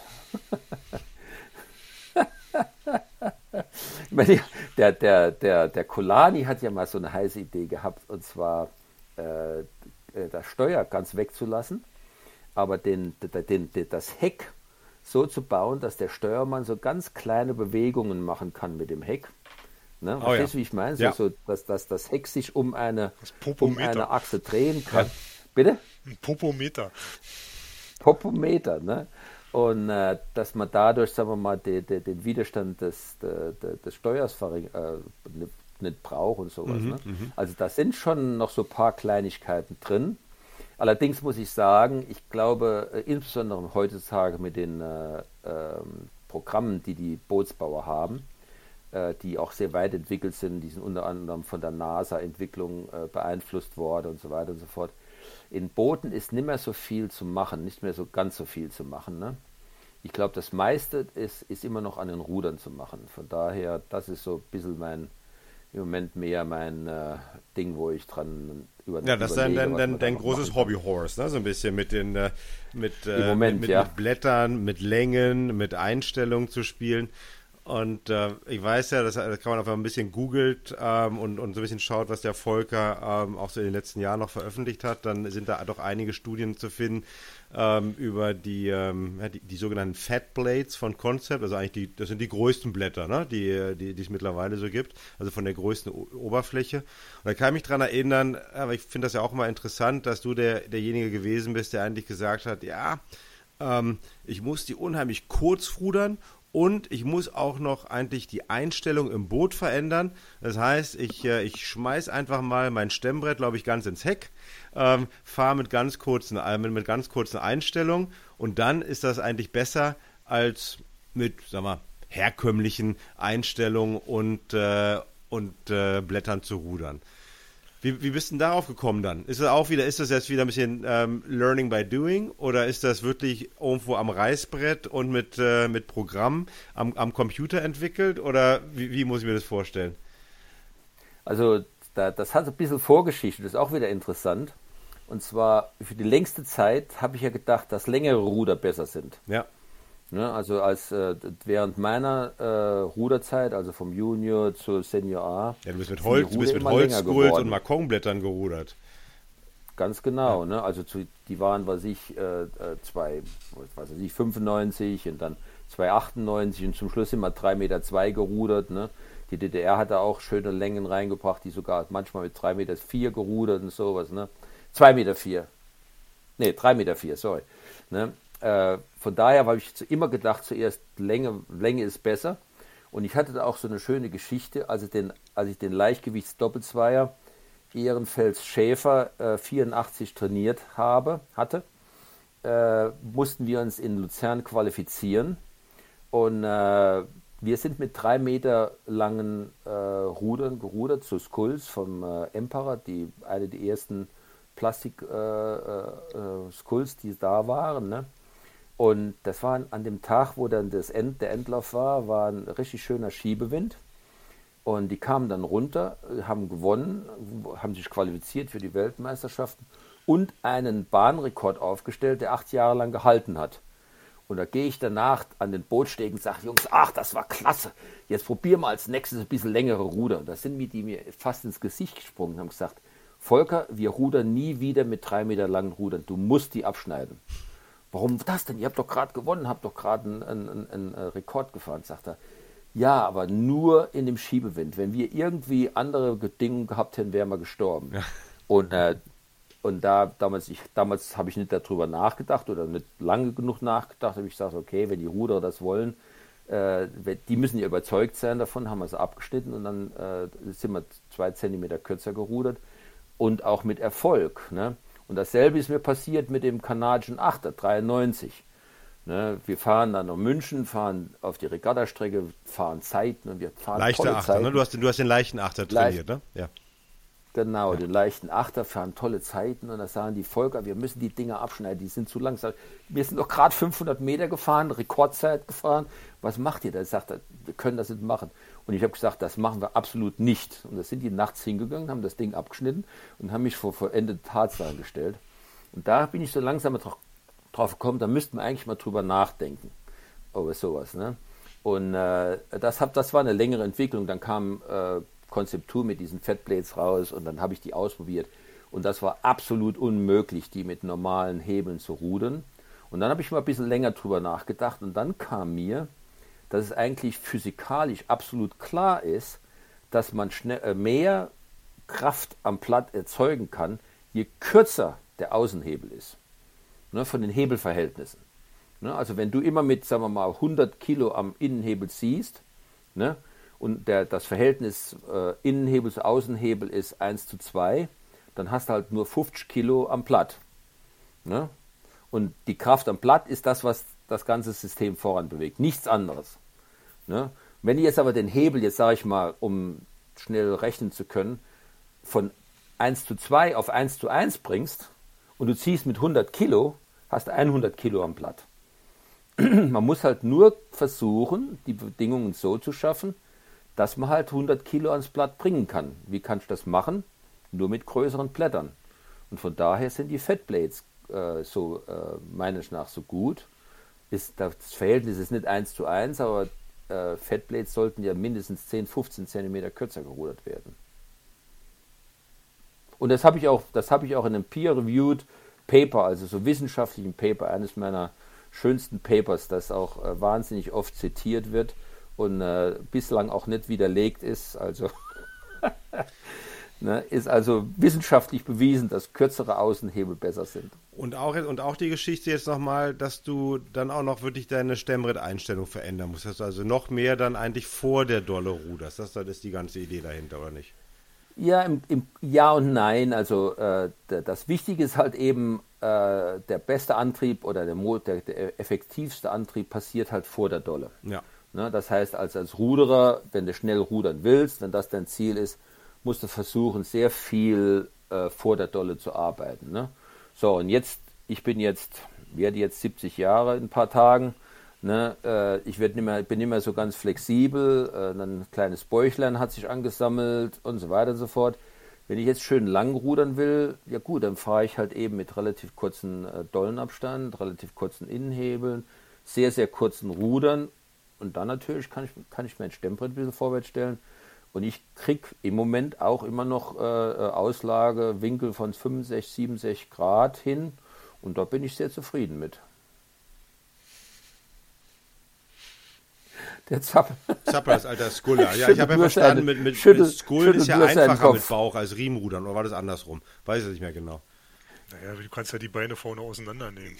Ich meine, der, der, der, der Kolani hat ja mal so eine heiße Idee gehabt, und zwar äh, das Steuer ganz wegzulassen, aber den, den, den, das Heck so zu bauen, dass der Steuermann so ganz kleine Bewegungen machen kann mit dem Heck. Ne? Oh, Verstehst du, ja. wie ich meine? So, Ja. so, dass, dass das Heck sich um eine, um Popometer. eine Achse drehen kann. Ja. Bitte? Ein Popometer. Popometer, ne? Und äh, dass man dadurch, sagen wir mal, de, de, den Widerstand des, de, de, des Steuers verring, äh, nicht, nicht braucht und sowas. Mhm, ne? mhm. Also da sind schon noch so ein paar Kleinigkeiten drin. Allerdings muss ich sagen, ich glaube, äh, insbesondere heutzutage mit den äh, ähm, Programmen, die die Bootsbauer haben, äh, die auch sehr weit entwickelt sind, die sind unter anderem von der NASA-Entwicklung äh, beeinflusst worden und so weiter und so fort. In Booten ist nicht mehr so viel zu machen, nicht mehr so ganz so viel zu machen. Ne? Ich glaube, das meiste ist, ist immer noch an den Rudern zu machen. Von daher, das ist so ein bisschen mein, im Moment mehr mein äh, Ding, wo ich dran über Ja, das ist dein, überlege, dein, was dein, man da dein noch großes machen kann. Hobbyhorse, ne? So ein bisschen mit den äh, mit, äh, Im Moment, mit, mit, ja. mit Blättern, mit Längen, mit Einstellungen zu spielen. Und äh, ich weiß ja, das, das kann man einfach ein bisschen googelt ähm, und, und so ein bisschen schaut, was der Volker ähm, auch so in den letzten Jahren noch veröffentlicht hat. Dann sind da doch einige Studien zu finden ähm, über die, ähm, ja, die, die sogenannten Fat Blades von Concept. Also eigentlich die, das sind die größten Blätter, ne? die, die, die es mittlerweile so gibt. Also von der größten o- Oberfläche. Und da kann ich mich dran erinnern, aber ich finde das ja auch immer interessant, dass du der, derjenige gewesen bist, der eigentlich gesagt hat, ja, ähm, ich muss die unheimlich kurz rudern. Und ich muss auch noch eigentlich die Einstellung im Boot verändern. Das heißt, ich, äh, ich schmeiß einfach mal mein Stemmbrett, glaube ich, ganz ins Heck, ähm, fahre mit ganz kurzen, äh, mit, mit ganz kurzen Einstellungen und dann ist das eigentlich besser als mit, sag mal, herkömmlichen Einstellungen und, äh, und äh, Blättern zu rudern. Wie, wie bist du denn darauf gekommen dann? Ist das auch wieder, ist das jetzt wieder ein bisschen ähm, Learning by Doing oder ist das wirklich irgendwo am Reißbrett und mit, äh, mit Programm am, am Computer entwickelt oder wie, wie muss ich mir das vorstellen? Also da, das hat ein bisschen Vorgeschichte, das ist auch wieder interessant. Und zwar für die längste Zeit habe ich ja gedacht, dass längere Ruder besser sind. Ja. Ne, also als äh, während meiner äh, Ruderzeit, also vom Junior zur Senior A, Ja, du bist mit, sind die Holz, du Ruder bist mit immer länger Holzskult geworden. und Makonblättern gerudert. Ganz genau, ne? Also zu, die waren, was ich, äh, zwei, was weiß ich, fünfundneunzig und dann zwei achtundneunzig und zum Schluss immer drei Meter zwei gerudert, ne? Die D D R hat da auch schöne Längen reingebracht, die sogar manchmal mit drei Meter vier gerudert und sowas, ne? zwei Meter vier. Ne, drei Meter vier, sorry. Ne? Äh, von daher habe ich immer gedacht, zuerst Länge, Länge ist besser. Und ich hatte da auch so eine schöne Geschichte, als ich den, als ich den Leichtgewichtsdoppelzweier Ehrenfels Schäfer äh, vierundachtzig trainiert habe, hatte, äh, mussten wir uns in Luzern qualifizieren. Und äh, wir sind mit drei Meter langen äh, Rudern gerudert zu Skulls vom äh, Emperor, die eine der ersten Plastik-Skulls, äh, äh, die da waren. Ne? Und das war an dem Tag, wo dann das End, der Endlauf war, war ein richtig schöner Schiebewind. Und die kamen dann runter, haben gewonnen, haben sich qualifiziert für die Weltmeisterschaften und einen Bahnrekord aufgestellt, der acht Jahre lang gehalten hat. Und da gehe ich danach an den Bootstegen und sage, Jungs, ach, das war klasse. Jetzt probieren wir als nächstes ein bisschen längere Ruder. Da sind mir die mir fast ins Gesicht gesprungen und haben gesagt, Volker, wir rudern nie wieder mit drei Meter langen Rudern. Du musst die abschneiden. Warum das denn? Ihr habt doch gerade gewonnen, habt doch gerade einen, einen, einen Rekord gefahren, sagt er. Ja, aber nur in dem Schiebewind. Wenn wir irgendwie andere Bedingungen gehabt hätten, wären wir gestorben. Ja. Und äh, und da damals, ich, damals habe ich nicht darüber nachgedacht oder nicht lange genug nachgedacht, habe ich gesagt, okay, wenn die Ruderer das wollen, äh, die müssen ja überzeugt sein davon, haben wir es abgeschnitten und dann äh, sind wir zwei Zentimeter kürzer gerudert und auch mit Erfolg. Ne? Und dasselbe ist mir passiert mit dem kanadischen Achter, dreiundneunzig. Ne? Wir fahren dann nach München, fahren auf die Regattastrecke, fahren Zeiten und wir fahren Leichter tolle Achter, Zeiten. ne? Du hast, den, du hast den leichten Achter trainiert, Leicht, ne? Ja. Genau, Ja. den leichten Achter, fahren tolle Zeiten und da sagen die Volker, wir müssen die Dinger abschneiden, die sind zu langsam. Wir sind doch gerade fünfhundert Meter gefahren, Rekordzeit gefahren. Was macht ihr da? Sagt er, wir können das nicht machen. Und ich habe gesagt, das machen wir absolut nicht. Und da sind die nachts hingegangen, haben das Ding abgeschnitten und haben mich vor vollendete Tatsachen gestellt. Und da bin ich so langsam drauf, drauf gekommen, da müssten wir eigentlich mal drüber nachdenken über sowas. Ne? Und äh, das, hab, das war eine längere Entwicklung. Dann kam äh, Concept mit diesen Fatblades raus und dann habe ich die ausprobiert. Und das war absolut unmöglich, die mit normalen Hebeln zu rudern. Und dann habe ich mal ein bisschen länger drüber nachgedacht und dann kam mir, dass es eigentlich physikalisch absolut klar ist, dass man schnell, äh, mehr Kraft am Blatt erzeugen kann, je kürzer der Außenhebel ist. Ne, von den Hebelverhältnissen. Ne, also wenn du immer mit, sagen wir mal, hundert Kilo am Innenhebel ziehst, ne, und der, das Verhältnis äh, Innenhebel zu Außenhebel ist eins zu zwei, dann hast du halt nur fünfzig Kilo am Blatt. Ne? Und die Kraft am Blatt ist das, was das ganze System voranbewegt, nichts anderes. Ne? Wenn du jetzt aber den Hebel, jetzt sage ich mal, um schnell rechnen zu können, von eins zu zwei auf eins zu eins bringst und du ziehst mit hundert Kilo, hast du hundert Kilo am Blatt. Man muss halt nur versuchen, die Bedingungen so zu schaffen, dass man halt hundert Kilo ans Blatt bringen kann. Wie kannst du das machen? Nur mit größeren Blättern. Und von daher sind die Fatblades äh, so äh, meines nach so gut. Ist, das Verhältnis ist nicht eins zu eins, aber äh, Fatblades sollten ja mindestens zehn, fünfzehn Zentimeter kürzer gerudert werden. Und das habe ich auch, das habe ich auch in einem peer-reviewed Paper, also so wissenschaftlichen Paper, eines meiner schönsten Papers, das auch äh, wahnsinnig oft zitiert wird und äh, bislang auch nicht widerlegt ist. Also ne, ist also wissenschaftlich bewiesen, dass kürzere Außenhebel besser sind. Und auch, und auch die Geschichte jetzt nochmal, dass du dann auch noch wirklich deine Stemmbrett-Einstellung verändern musst. Dass du also noch mehr dann eigentlich vor der Dolle ruderst. Das, das ist die ganze Idee dahinter, oder nicht? Ja, im, im Ja und Nein. Also äh, das Wichtige ist halt eben, äh, der beste Antrieb oder der, der, der effektivste Antrieb passiert halt vor der Dolle. Ja. Ne, das heißt, als, als Ruderer, wenn du schnell rudern willst, wenn das dein Ziel ist, musst du versuchen, sehr viel äh, vor der Dolle zu arbeiten. Ne? So, und jetzt, ich bin jetzt, werde jetzt siebzig Jahre in ein paar Tagen. Ne? Äh, ich werd nicht mehr, bin nicht mehr so ganz flexibel. Äh, dann ein kleines Bäuchlein hat sich angesammelt und so weiter und so fort. Wenn ich jetzt schön lang rudern will, ja gut, dann fahre ich halt eben mit relativ kurzen äh, Dollenabstand, relativ kurzen Innenhebeln, sehr, sehr kurzen Rudern. Und dann natürlich kann ich, kann ich mein Stemmbrett ein bisschen vorwärts stellen. Und ich kriege im Moment auch immer noch äh, Auslage, Winkel von fünfundsechzig, siebenundsechzig Grad hin. Und da bin ich sehr zufrieden mit. Der Zappel. Zappel ist alter Skuller. Ja, ich habe ja verstanden, mit, mit, schüttel, mit Skull ist ja einfacher Kopf. mit Bauch als Riemenrudern. Oder war das andersrum? Weiß ich nicht mehr genau. Naja, du kannst ja die Beine vorne auseinandernehmen.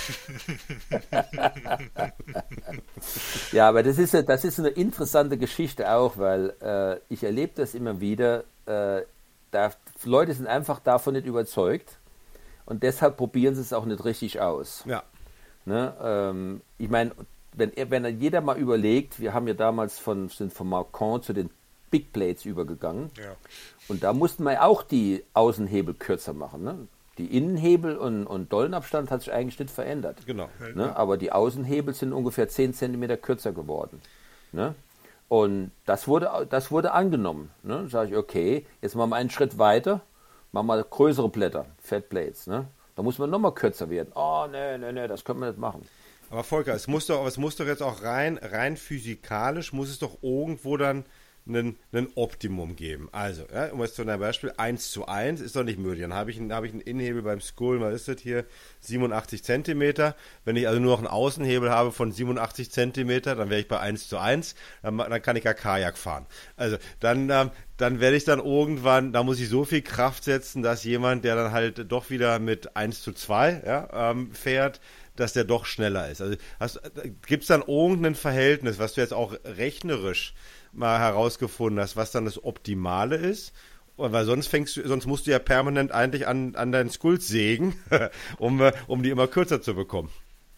Ja, aber das ist, das ist eine interessante Geschichte auch, weil äh, ich erlebe das immer wieder. Äh, da, Leute sind einfach davon nicht überzeugt und deshalb probieren sie es auch nicht richtig aus. Ja. Ne? Ähm, ich meine, wenn, wenn jeder mal überlegt, wir haben ja damals von, sind von Marcon zu den Big Blades übergegangen. Ja. Und da mussten wir auch die Außenhebel kürzer machen. Ne? Die Innenhebel und, und Dollenabstand hat sich eigentlich nicht verändert. Genau. Ne? Aber die Außenhebel sind ungefähr zehn Zentimeter kürzer geworden. Ne? Und das wurde, das wurde angenommen. Ne? Sage ich, okay, jetzt machen wir einen Schritt weiter, machen wir größere Blätter, Fat Blades. Ne? Da muss man nochmal kürzer werden. Oh, nee, nee, nee, das können wir nicht machen. Aber Volker, es muss doch, es muss doch jetzt auch rein, rein physikalisch, muss es doch irgendwo dann ein, ein Optimum geben. Also, ja, um jetzt zu einem Beispiel, eins zu eins ist doch nicht möglich. Dann habe ich, einen- habe ich einen Innenhebel beim Skull, was ist das hier, siebenundachtzig Zentimeter. Wenn ich also nur noch einen Außenhebel habe von siebenundachtzig Zentimeter, dann wäre ich bei eins zu eins, dann, ma- dann kann ich ja Kajak fahren. Also, dann, ähm, dann werde ich dann irgendwann, da muss ich so viel Kraft setzen, dass jemand, der dann halt doch wieder mit eins zu zwei ja, ähm, fährt, dass der doch schneller ist. Also gibt es dann irgendein Verhältnis, was du jetzt auch rechnerisch mal herausgefunden hast, was dann das Optimale ist? Weil sonst fängst du, sonst musst du ja permanent eigentlich an, an deinen Skulls sägen, um, äh, um die immer kürzer zu bekommen.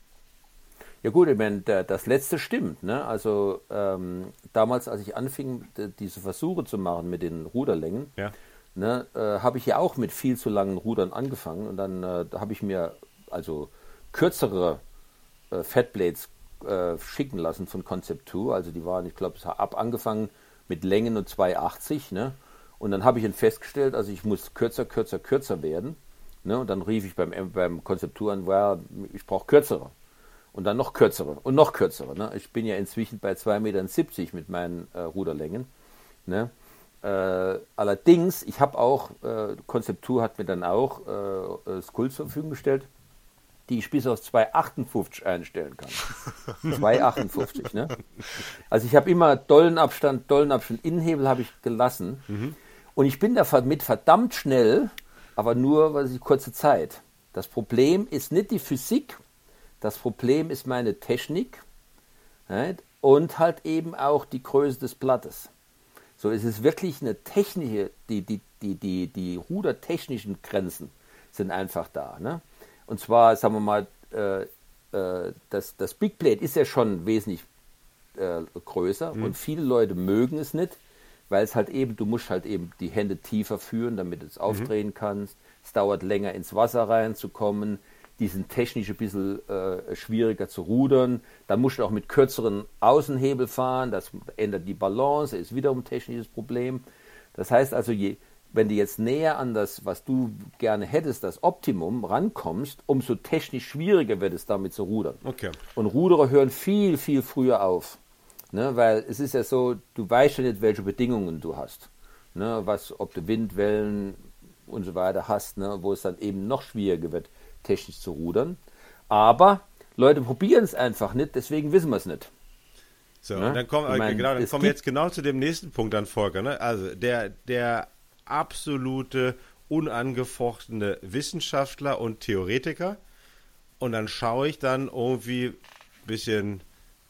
Ja gut, ich meine, der- das letzte stimmt. Ne? Also ähm, damals, als ich anfing, d- diese Versuche zu machen mit den Ruderlängen, Ja. ne, äh, habe ich ja auch mit viel zu langen Rudern angefangen und dann äh, da habe ich mir also kürzere äh, Fatblades äh, schicken lassen von Concept zwei. Also die waren, ich glaube, es hat ab angefangen mit Längen und zwei achtzig. Ne? Und dann habe ich dann festgestellt, also ich muss kürzer, kürzer, kürzer werden. Ne? Und dann rief ich beim, beim Concept zwei an, well, ich brauche kürzere. Und dann noch kürzere und noch kürzere. Ne? Ich bin ja inzwischen bei zwei Komma siebzig Meter mit meinen äh, Ruderlängen. Ne? Äh, allerdings, ich habe auch, äh, Concept zwei hat mir dann auch äh, äh, Skulls zur Verfügung gestellt, die ich bis auf zwei Komma achtundfünfzig einstellen kann. zwei Komma achtundfünfzig, ne? Also ich habe immer Dollenabstand, Dollenabstand, Innenhebel habe ich gelassen. Und ich bin damit verdammt schnell, aber nur, weil ich kurze Zeit. Das Problem ist nicht die Physik, das Problem ist meine Technik, right? Und halt eben auch die Größe des Blattes. So, es ist wirklich eine technische, die, die, die, die, die rudertechnischen Grenzen sind einfach da. Ne? Und zwar, sagen wir mal, äh, äh, das, das Big Blade ist ja schon wesentlich äh, größer mhm. und viele Leute mögen es nicht, weil es halt eben, du musst halt eben die Hände tiefer führen, damit du es aufdrehen mhm. kannst. Es dauert länger ins Wasser reinzukommen. Die sind technisch ein bisschen äh, schwieriger zu rudern. Dann musst du auch mit kürzeren Außenhebel fahren. Das ändert die Balance, ist wiederum ein technisches Problem. Das heißt also, je, wenn du jetzt näher an das, was du gerne hättest, das Optimum rankommst, umso technisch schwieriger wird es damit zu rudern. Okay. Und Ruderer hören viel, viel früher auf. Ne? Weil es ist ja so, du weißt ja nicht, welche Bedingungen du hast. Ne? Was, ob du Windwellen und so weiter hast, ne? Wo es dann eben noch schwieriger wird, technisch zu rudern. Aber Leute probieren es einfach nicht, deswegen wissen wir es nicht. So, ne? und dann kommen Ich mein, genau, dann es kommen wir gibt- jetzt genau zu dem nächsten Punkt dann, Volker. Ne? Also der, der absolute, unangefochtene Wissenschaftler und Theoretiker. Und dann schaue ich dann irgendwie ein bisschen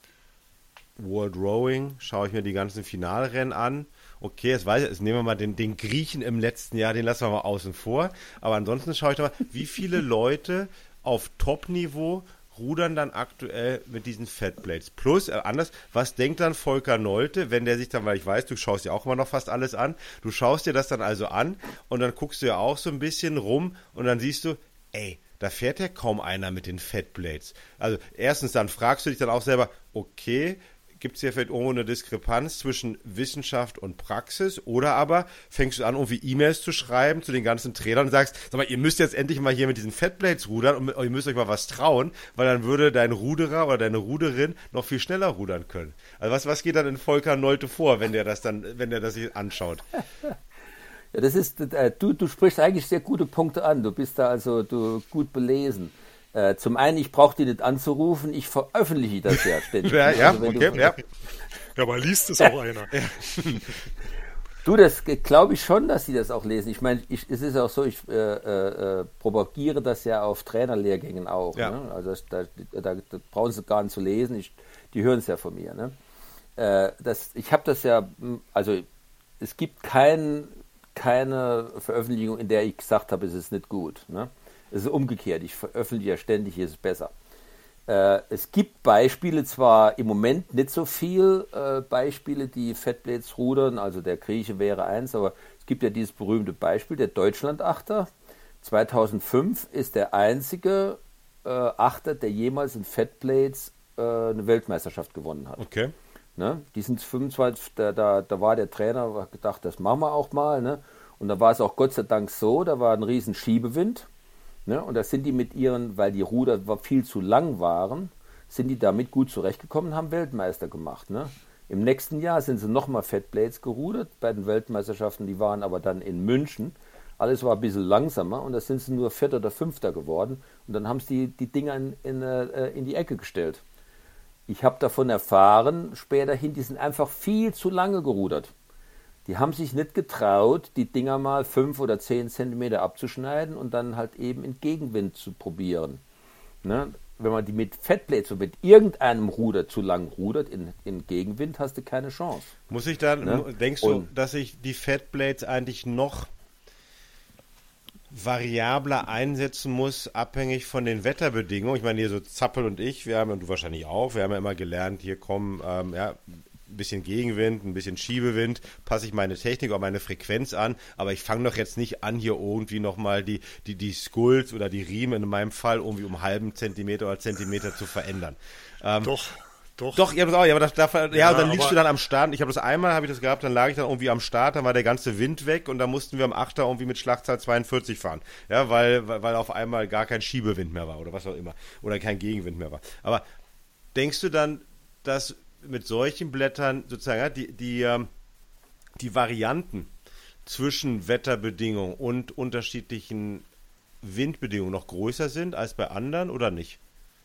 World Rowing, schaue ich mir die ganzen Finalrennen an. Okay, jetzt weiß ich, jetzt nehmen wir mal den, den Griechen im letzten Jahr, den lassen wir mal außen vor. Aber ansonsten schaue ich doch mal, wie viele Leute auf Top-Niveau rudern dann aktuell mit diesen Fatblades. Plus, äh, anders, was denkt dann Volker Nolte, wenn der sich dann, weil ich weiß, du schaust ja auch immer noch fast alles an, du schaust dir das dann also an und dann guckst du ja auch so ein bisschen rum und dann siehst du, ey, da fährt ja kaum einer mit den Fatblades. Also erstens, dann fragst du dich dann auch selber, okay, gibt es hier vielleicht irgendwo eine Diskrepanz zwischen Wissenschaft und Praxis oder aber fängst du an, irgendwie E-Mails zu schreiben zu den ganzen Trainern und sagst, sag mal, ihr müsst jetzt endlich mal hier mit diesen Fatblades rudern und ihr müsst euch mal was trauen, weil dann würde dein Ruderer oder deine Ruderin noch viel schneller rudern können. Also was, was geht dann in Volker Nolte vor, wenn der das dann, wenn der das sich anschaut? Ja, das ist, äh, du, du sprichst eigentlich sehr gute Punkte an. Du bist da also du, gut belesen. Äh, zum einen, ich brauche die nicht anzurufen, ich veröffentliche das ja ständig. Ja, ja, Also wenn okay, du, ja. Ja, aber liest es auch einer. Du, das glaube ich schon, dass sie das auch lesen. Ich meine, ich, es ist auch so, ich äh, äh, propagiere das ja auf Trainerlehrgängen auch. Ja. Ne? Also da, da, da brauchen sie gar nicht zu lesen, ich, die hören es ja von mir. Ne? Äh, das, ich habe das ja, also es gibt kein, keine Veröffentlichung, in der ich gesagt habe, es ist nicht gut. Ne? Es ist umgekehrt, ich veröffentliche ja ständig, es ist besser. Äh, es gibt Beispiele, zwar im Moment nicht so viel äh, Beispiele, die Fatblades rudern, also der Grieche wäre eins, aber es gibt ja dieses berühmte Beispiel, der Deutschland-Achter. zweitausendfünf ist der einzige äh, Achter, der jemals in Fatblades äh, eine Weltmeisterschaft gewonnen hat. Okay. Ne? Die sind fünfundzwanzig, da, da, da war der Trainer, hat gedacht, das machen wir auch mal. Ne? Und da war es auch Gott sei Dank so, da war ein riesen Schiebewind. Ne? Und da sind die mit ihren, weil die Ruder viel zu lang waren, sind die damit gut zurechtgekommen und haben Weltmeister gemacht. Ne? Im nächsten Jahr sind sie nochmal Fatblades gerudert bei den Weltmeisterschaften, die waren aber dann in München. Alles war ein bisschen langsamer und da sind sie nur Vierter oder Fünfter geworden und dann haben sie die, die Dinger in, in, in die Ecke gestellt. Ich habe davon erfahren, späterhin, die sind einfach viel zu lange gerudert. Die haben sich nicht getraut, die Dinger mal fünf oder zehn Zentimeter abzuschneiden und dann halt eben in Gegenwind zu probieren. Ne? Wenn man die mit Fatblades und mit irgendeinem Ruder zu lang rudert, in, in Gegenwind hast du keine Chance. Muss ich dann, ne? denkst du, und, dass ich die Fatblades eigentlich noch variabler einsetzen muss, abhängig von den Wetterbedingungen? Ich meine, hier so Zappel und ich, wir haben, und du wahrscheinlich auch, wir haben ja immer gelernt, hier kommen, ähm, ja, ein bisschen Gegenwind, ein bisschen Schiebewind, passe ich meine Technik oder meine Frequenz an, aber ich fange doch jetzt nicht an, hier irgendwie nochmal die, die, die Skulls oder die Riemen in meinem Fall irgendwie um einen halben Zentimeter oder Zentimeter zu verändern. Ähm, Doch. Doch, Doch, ja, auch, ja, aber das, das, ja, ja, und dann liegst aber, du dann am Start. Ich habe das einmal, habe ich das gehabt, dann lag ich dann irgendwie am Start, dann war der ganze Wind weg und dann mussten wir am Achter irgendwie mit Schlagzahl zweiundvierzig fahren. Ja, weil, weil, weil auf einmal gar kein Schiebewind mehr war oder was auch immer. Oder kein Gegenwind mehr war. Aber denkst du dann, dass mit solchen Blättern sozusagen ja, die, die, die Varianten zwischen Wetterbedingungen und unterschiedlichen Windbedingungen noch größer sind als bei anderen oder nicht?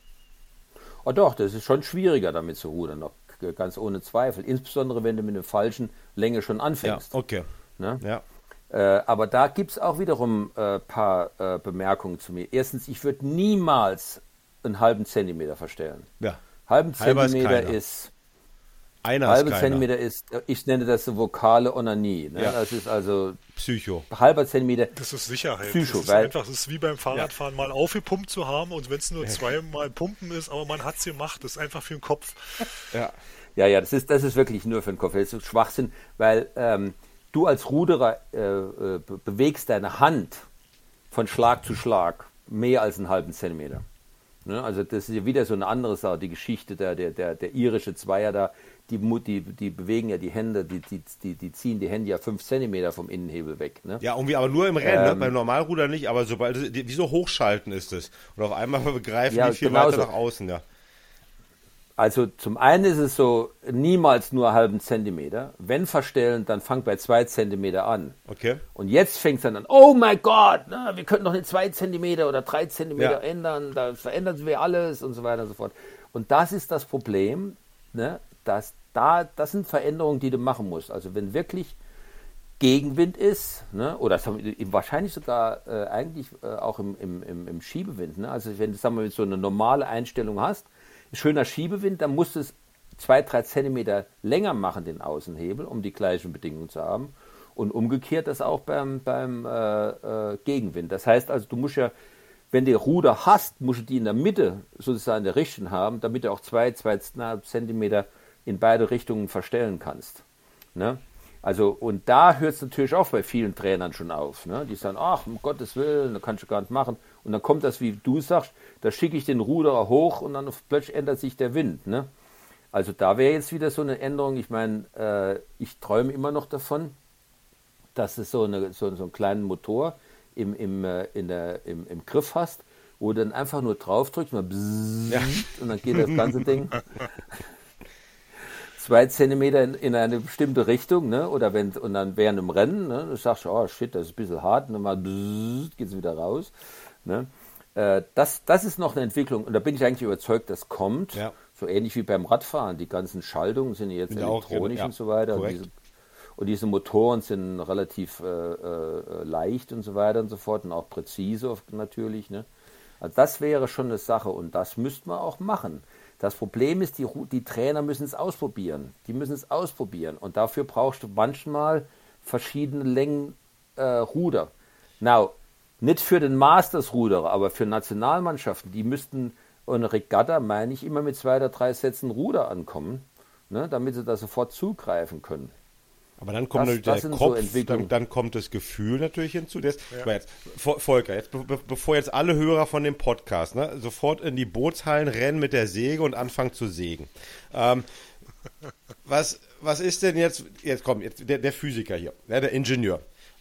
Oh doch, das ist schon schwieriger damit zu rudern, noch ganz ohne Zweifel. Insbesondere, wenn du mit einer falschen Länge schon anfängst. Ja, okay. Ne? Ja. Äh, aber da gibt es auch wiederum ein äh, paar äh, Bemerkungen zu mir. Erstens, ich würde niemals einen halben Zentimeter verstellen. Ja. Halben Halber Zentimeter ist ist... Einer halbe ist Zentimeter ist, ich nenne das so vokale Onanie. Ne? Ja. Das ist also Psycho. Halber Zentimeter. Das ist Sicherheit. Psycho, das ist weil, einfach, das ist wie beim Fahrradfahren, ja. mal aufgepumpt zu haben und wenn es nur zweimal pumpen ist, aber man hat es gemacht, das ist einfach für den Kopf. Ja, ja, ja, das ist, das ist wirklich nur für den Kopf. Das ist Schwachsinn, weil ähm, du als Ruderer äh, äh, bewegst deine Hand von Schlag zu Schlag mehr als einen halben Zentimeter. Ne? Also das ist ja wieder so eine andere Sache, die Geschichte der, der, der, der irische Zweier da, die, die, die bewegen ja die Hände, die, die, die, die ziehen die Hände ja fünf Zentimeter vom Innenhebel weg. Ne? Ja, irgendwie aber nur im Rennen, ähm, ne? Beim Normalruder nicht, aber sobald, wie so hochschalten ist es. Und auf einmal begreifen ja, die viel genauso. weiter nach außen, ja. Also zum einen ist es so, niemals nur einen halben Zentimeter. Wenn verstellen, dann fang bei zwei Zentimeter an. Okay. Und jetzt fängt es dann an, oh mein Gott, na, wir könnten doch nicht zwei Zentimeter oder drei Zentimeter Ja. ändern, da verändern wir alles und so weiter und so fort. Und das ist das Problem, ne, dass da, das sind Veränderungen, die du machen musst. Also wenn wirklich Gegenwind ist, ne, oder wahrscheinlich sogar äh, eigentlich äh, auch im, im, im, im Schiebewind, ne, also wenn du sagen wir, so eine normale Einstellung hast, schöner Schiebewind, dann musst du es zwei, drei Zentimeter länger machen, den Außenhebel, um die gleichen Bedingungen zu haben. Und umgekehrt das auch beim, beim äh, äh, Gegenwind. Das heißt also, du musst ja, wenn du Ruder hast, musst du die in der Mitte sozusagen der Richtung haben, damit du auch zwei, zweieinhalb Zentimeter in beide Richtungen verstellen kannst. Ne? Also, und da hört es natürlich auch bei vielen Trainern schon auf. Ne? Die sagen, ach, um Gottes Willen, das kannst du gar nicht machen. Und dann kommt das, wie du sagst, da schicke ich den Ruderer hoch und dann plötzlich ändert sich der Wind. Ne? Also da wäre jetzt wieder so eine Änderung. Ich meine, äh, ich träume immer noch davon, dass du so, eine, so, so einen kleinen Motor im, im, äh, in der, im, im Griff hast, wo du dann einfach nur drauf drückst, mal bzzzt, ja. Und dann geht das ganze Ding zwei Zentimeter in, in eine bestimmte Richtung, ne? Oder wenn, und dann während dem Rennen, ne? Du sagst, oh shit, das ist ein bisschen hart, und dann mal bzzzt, geht es wieder raus. Ne? Äh, das, das ist noch eine Entwicklung und da bin ich eigentlich überzeugt, das kommt. Ja. So ähnlich wie beim Radfahren. Die ganzen Schaltungen sind jetzt bin elektronisch auch, ja, und so weiter. Und diese, und diese Motoren sind relativ äh, äh, leicht und so weiter und so fort und auch präzise natürlich. Ne? Also das wäre schon eine Sache und das müsste man auch machen. Das Problem ist, die, die Trainer müssen es ausprobieren. Die müssen es ausprobieren. Und dafür brauchst du manchmal verschiedene Längen äh, Ruder. Now, nicht für den Masters-Ruderer, aber für Nationalmannschaften, die müssten eine Regatta, meine ich, immer mit zwei oder drei Sätzen Ruder ankommen, ne, damit sie da sofort zugreifen können. Aber dann kommt das, natürlich der Kopf, so dann, dann kommt das Gefühl natürlich hinzu. Das, ja. jetzt, Volker, jetzt, be, bevor jetzt alle Hörer von dem Podcast ne, sofort in die Bootshallen rennen mit der Säge und anfangen zu sägen. Ähm, was, was ist denn jetzt, jetzt kommt jetzt der, der Physiker hier, ja, der Ingenieur.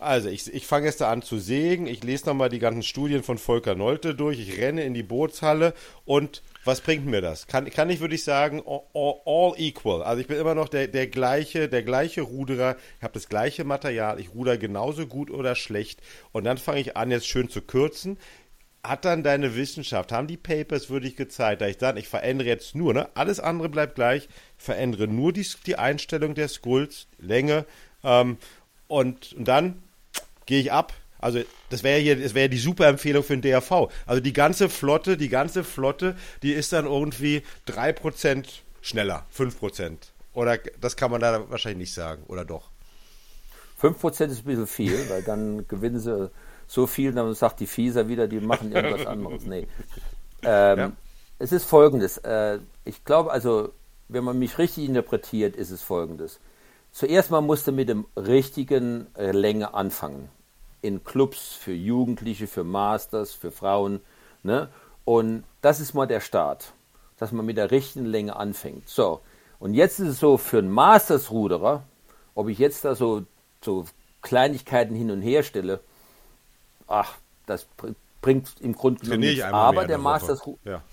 Also ich, ich fange jetzt da an zu sägen, ich lese nochmal die ganzen Studien von Volker Nolte durch, ich renne in die Bootshalle und was bringt mir das? Kann, kann ich, würde ich sagen, all, all equal. Also ich bin immer noch der, der gleiche, der gleiche Ruderer, ich habe das gleiche Material, ich ruder genauso gut oder schlecht und dann fange ich an, jetzt schön zu kürzen. Hat dann deine Wissenschaft, haben die Papers wirklich gezeigt, da ich dann, ich verändere jetzt nur, ne, alles andere bleibt gleich, verändere nur die, die Einstellung der Skulls, Länge ähm, und, und dann gehe ich ab. Also das wäre hier, das wäre die super Empfehlung für den D R V. Also die ganze Flotte, die ganze Flotte, die ist dann irgendwie drei Prozent schneller, fünf Prozent. Oder das kann man da wahrscheinlich nicht sagen, oder doch? fünf Prozent ist ein bisschen viel, weil dann gewinnen sie so viel, dann sagt die Fieser wieder, die machen irgendwas anderes. Nee. Ähm, ja. Es ist Folgendes. Äh, ich glaube, also, wenn man mich richtig interpretiert, ist es Folgendes. Zuerst mal musste mit dem richtigen äh, Länge anfangen. In Clubs für Jugendliche, für Masters, für Frauen. Ne? Und das ist mal der Start, dass man mit der richtigen Länge anfängt. So, und jetzt ist es so, für einen Masters-Ruderer, ob ich jetzt da so, so Kleinigkeiten hin und her stelle, ach, das bringt im Grunde genommen nichts. Aber der Masters-Ruderer, ja.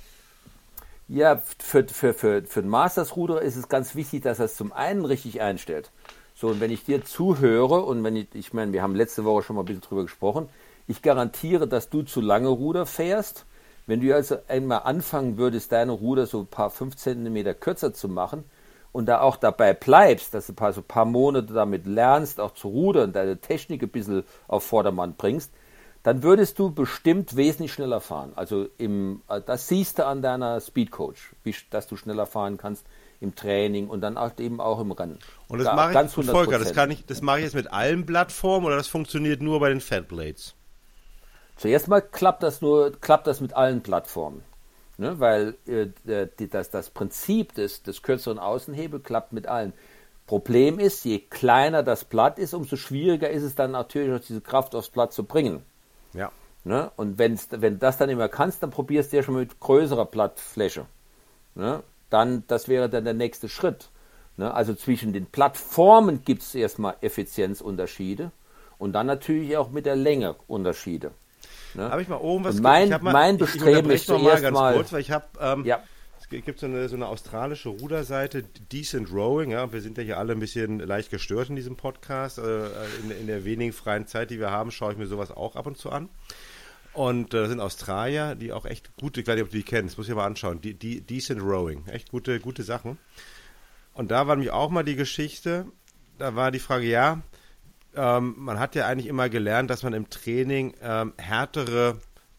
ja, für, für, für, für den Masters-Ruderer ist es ganz wichtig, dass er es zum einen richtig einstellt. So, und wenn ich dir zuhöre, und wenn ich, ich meine, wir haben letzte Woche schon mal ein bisschen drüber gesprochen, ich garantiere, dass du zu lange Ruder fährst. Wenn du also einmal anfangen würdest, deine Ruder so ein paar fünf Zentimeter kürzer zu machen und da auch dabei bleibst, dass du ein paar, so ein paar Monate damit lernst, auch zu rudern, deine Technik ein bisschen auf Vordermann bringst, dann würdest du bestimmt wesentlich schneller fahren. Also im, das siehst du an deiner Speedcoach, wie, dass du schneller fahren kannst im Training und dann auch eben auch im Rennen. Und das mache ich, Volker, das kann ich, das mache ich jetzt mit allen Plattformen oder das funktioniert nur bei den Fatblades? Zuerst mal klappt das nur, klappt das mit allen Plattformen. Ne? Weil äh, die, das, das Prinzip des, des kürzeren Außenhebel klappt mit allen. Problem ist, je kleiner das Blatt ist, umso schwieriger ist es dann natürlich auch diese Kraft aufs Blatt zu bringen. Ja. Ne? Und wenn's, wenn du das dann immer kannst, dann probierst du ja schon mit größerer Blattfläche. Ne? Dann, das wäre dann der nächste Schritt. Ne? Also zwischen den Plattformen gibt es erstmal Effizienzunterschiede und dann natürlich auch mit der Länge Unterschiede. Ne? Habe ich mal oben was mein, ich mal, mein Bestreben ist zuerst ganz mal, kurz, weil ich habe, ähm, ja. es gibt so eine, so eine australische Ruderseite, Decent Rowing, ja, wir sind ja hier alle ein bisschen leicht gestört in diesem Podcast, äh, in, in der wenigen freien Zeit, die wir haben, schaue ich mir sowas auch ab und zu an. Und äh, das sind Australier, die auch echt gute, ich weiß nicht, ob du die kennst, das muss ich mal anschauen, die, die Decent Rowing, echt gute, gute Sachen. Und da war nämlich auch mal die Geschichte, da war die Frage, ja, ähm, man hat ja eigentlich immer gelernt, dass man im Training ähm, härtere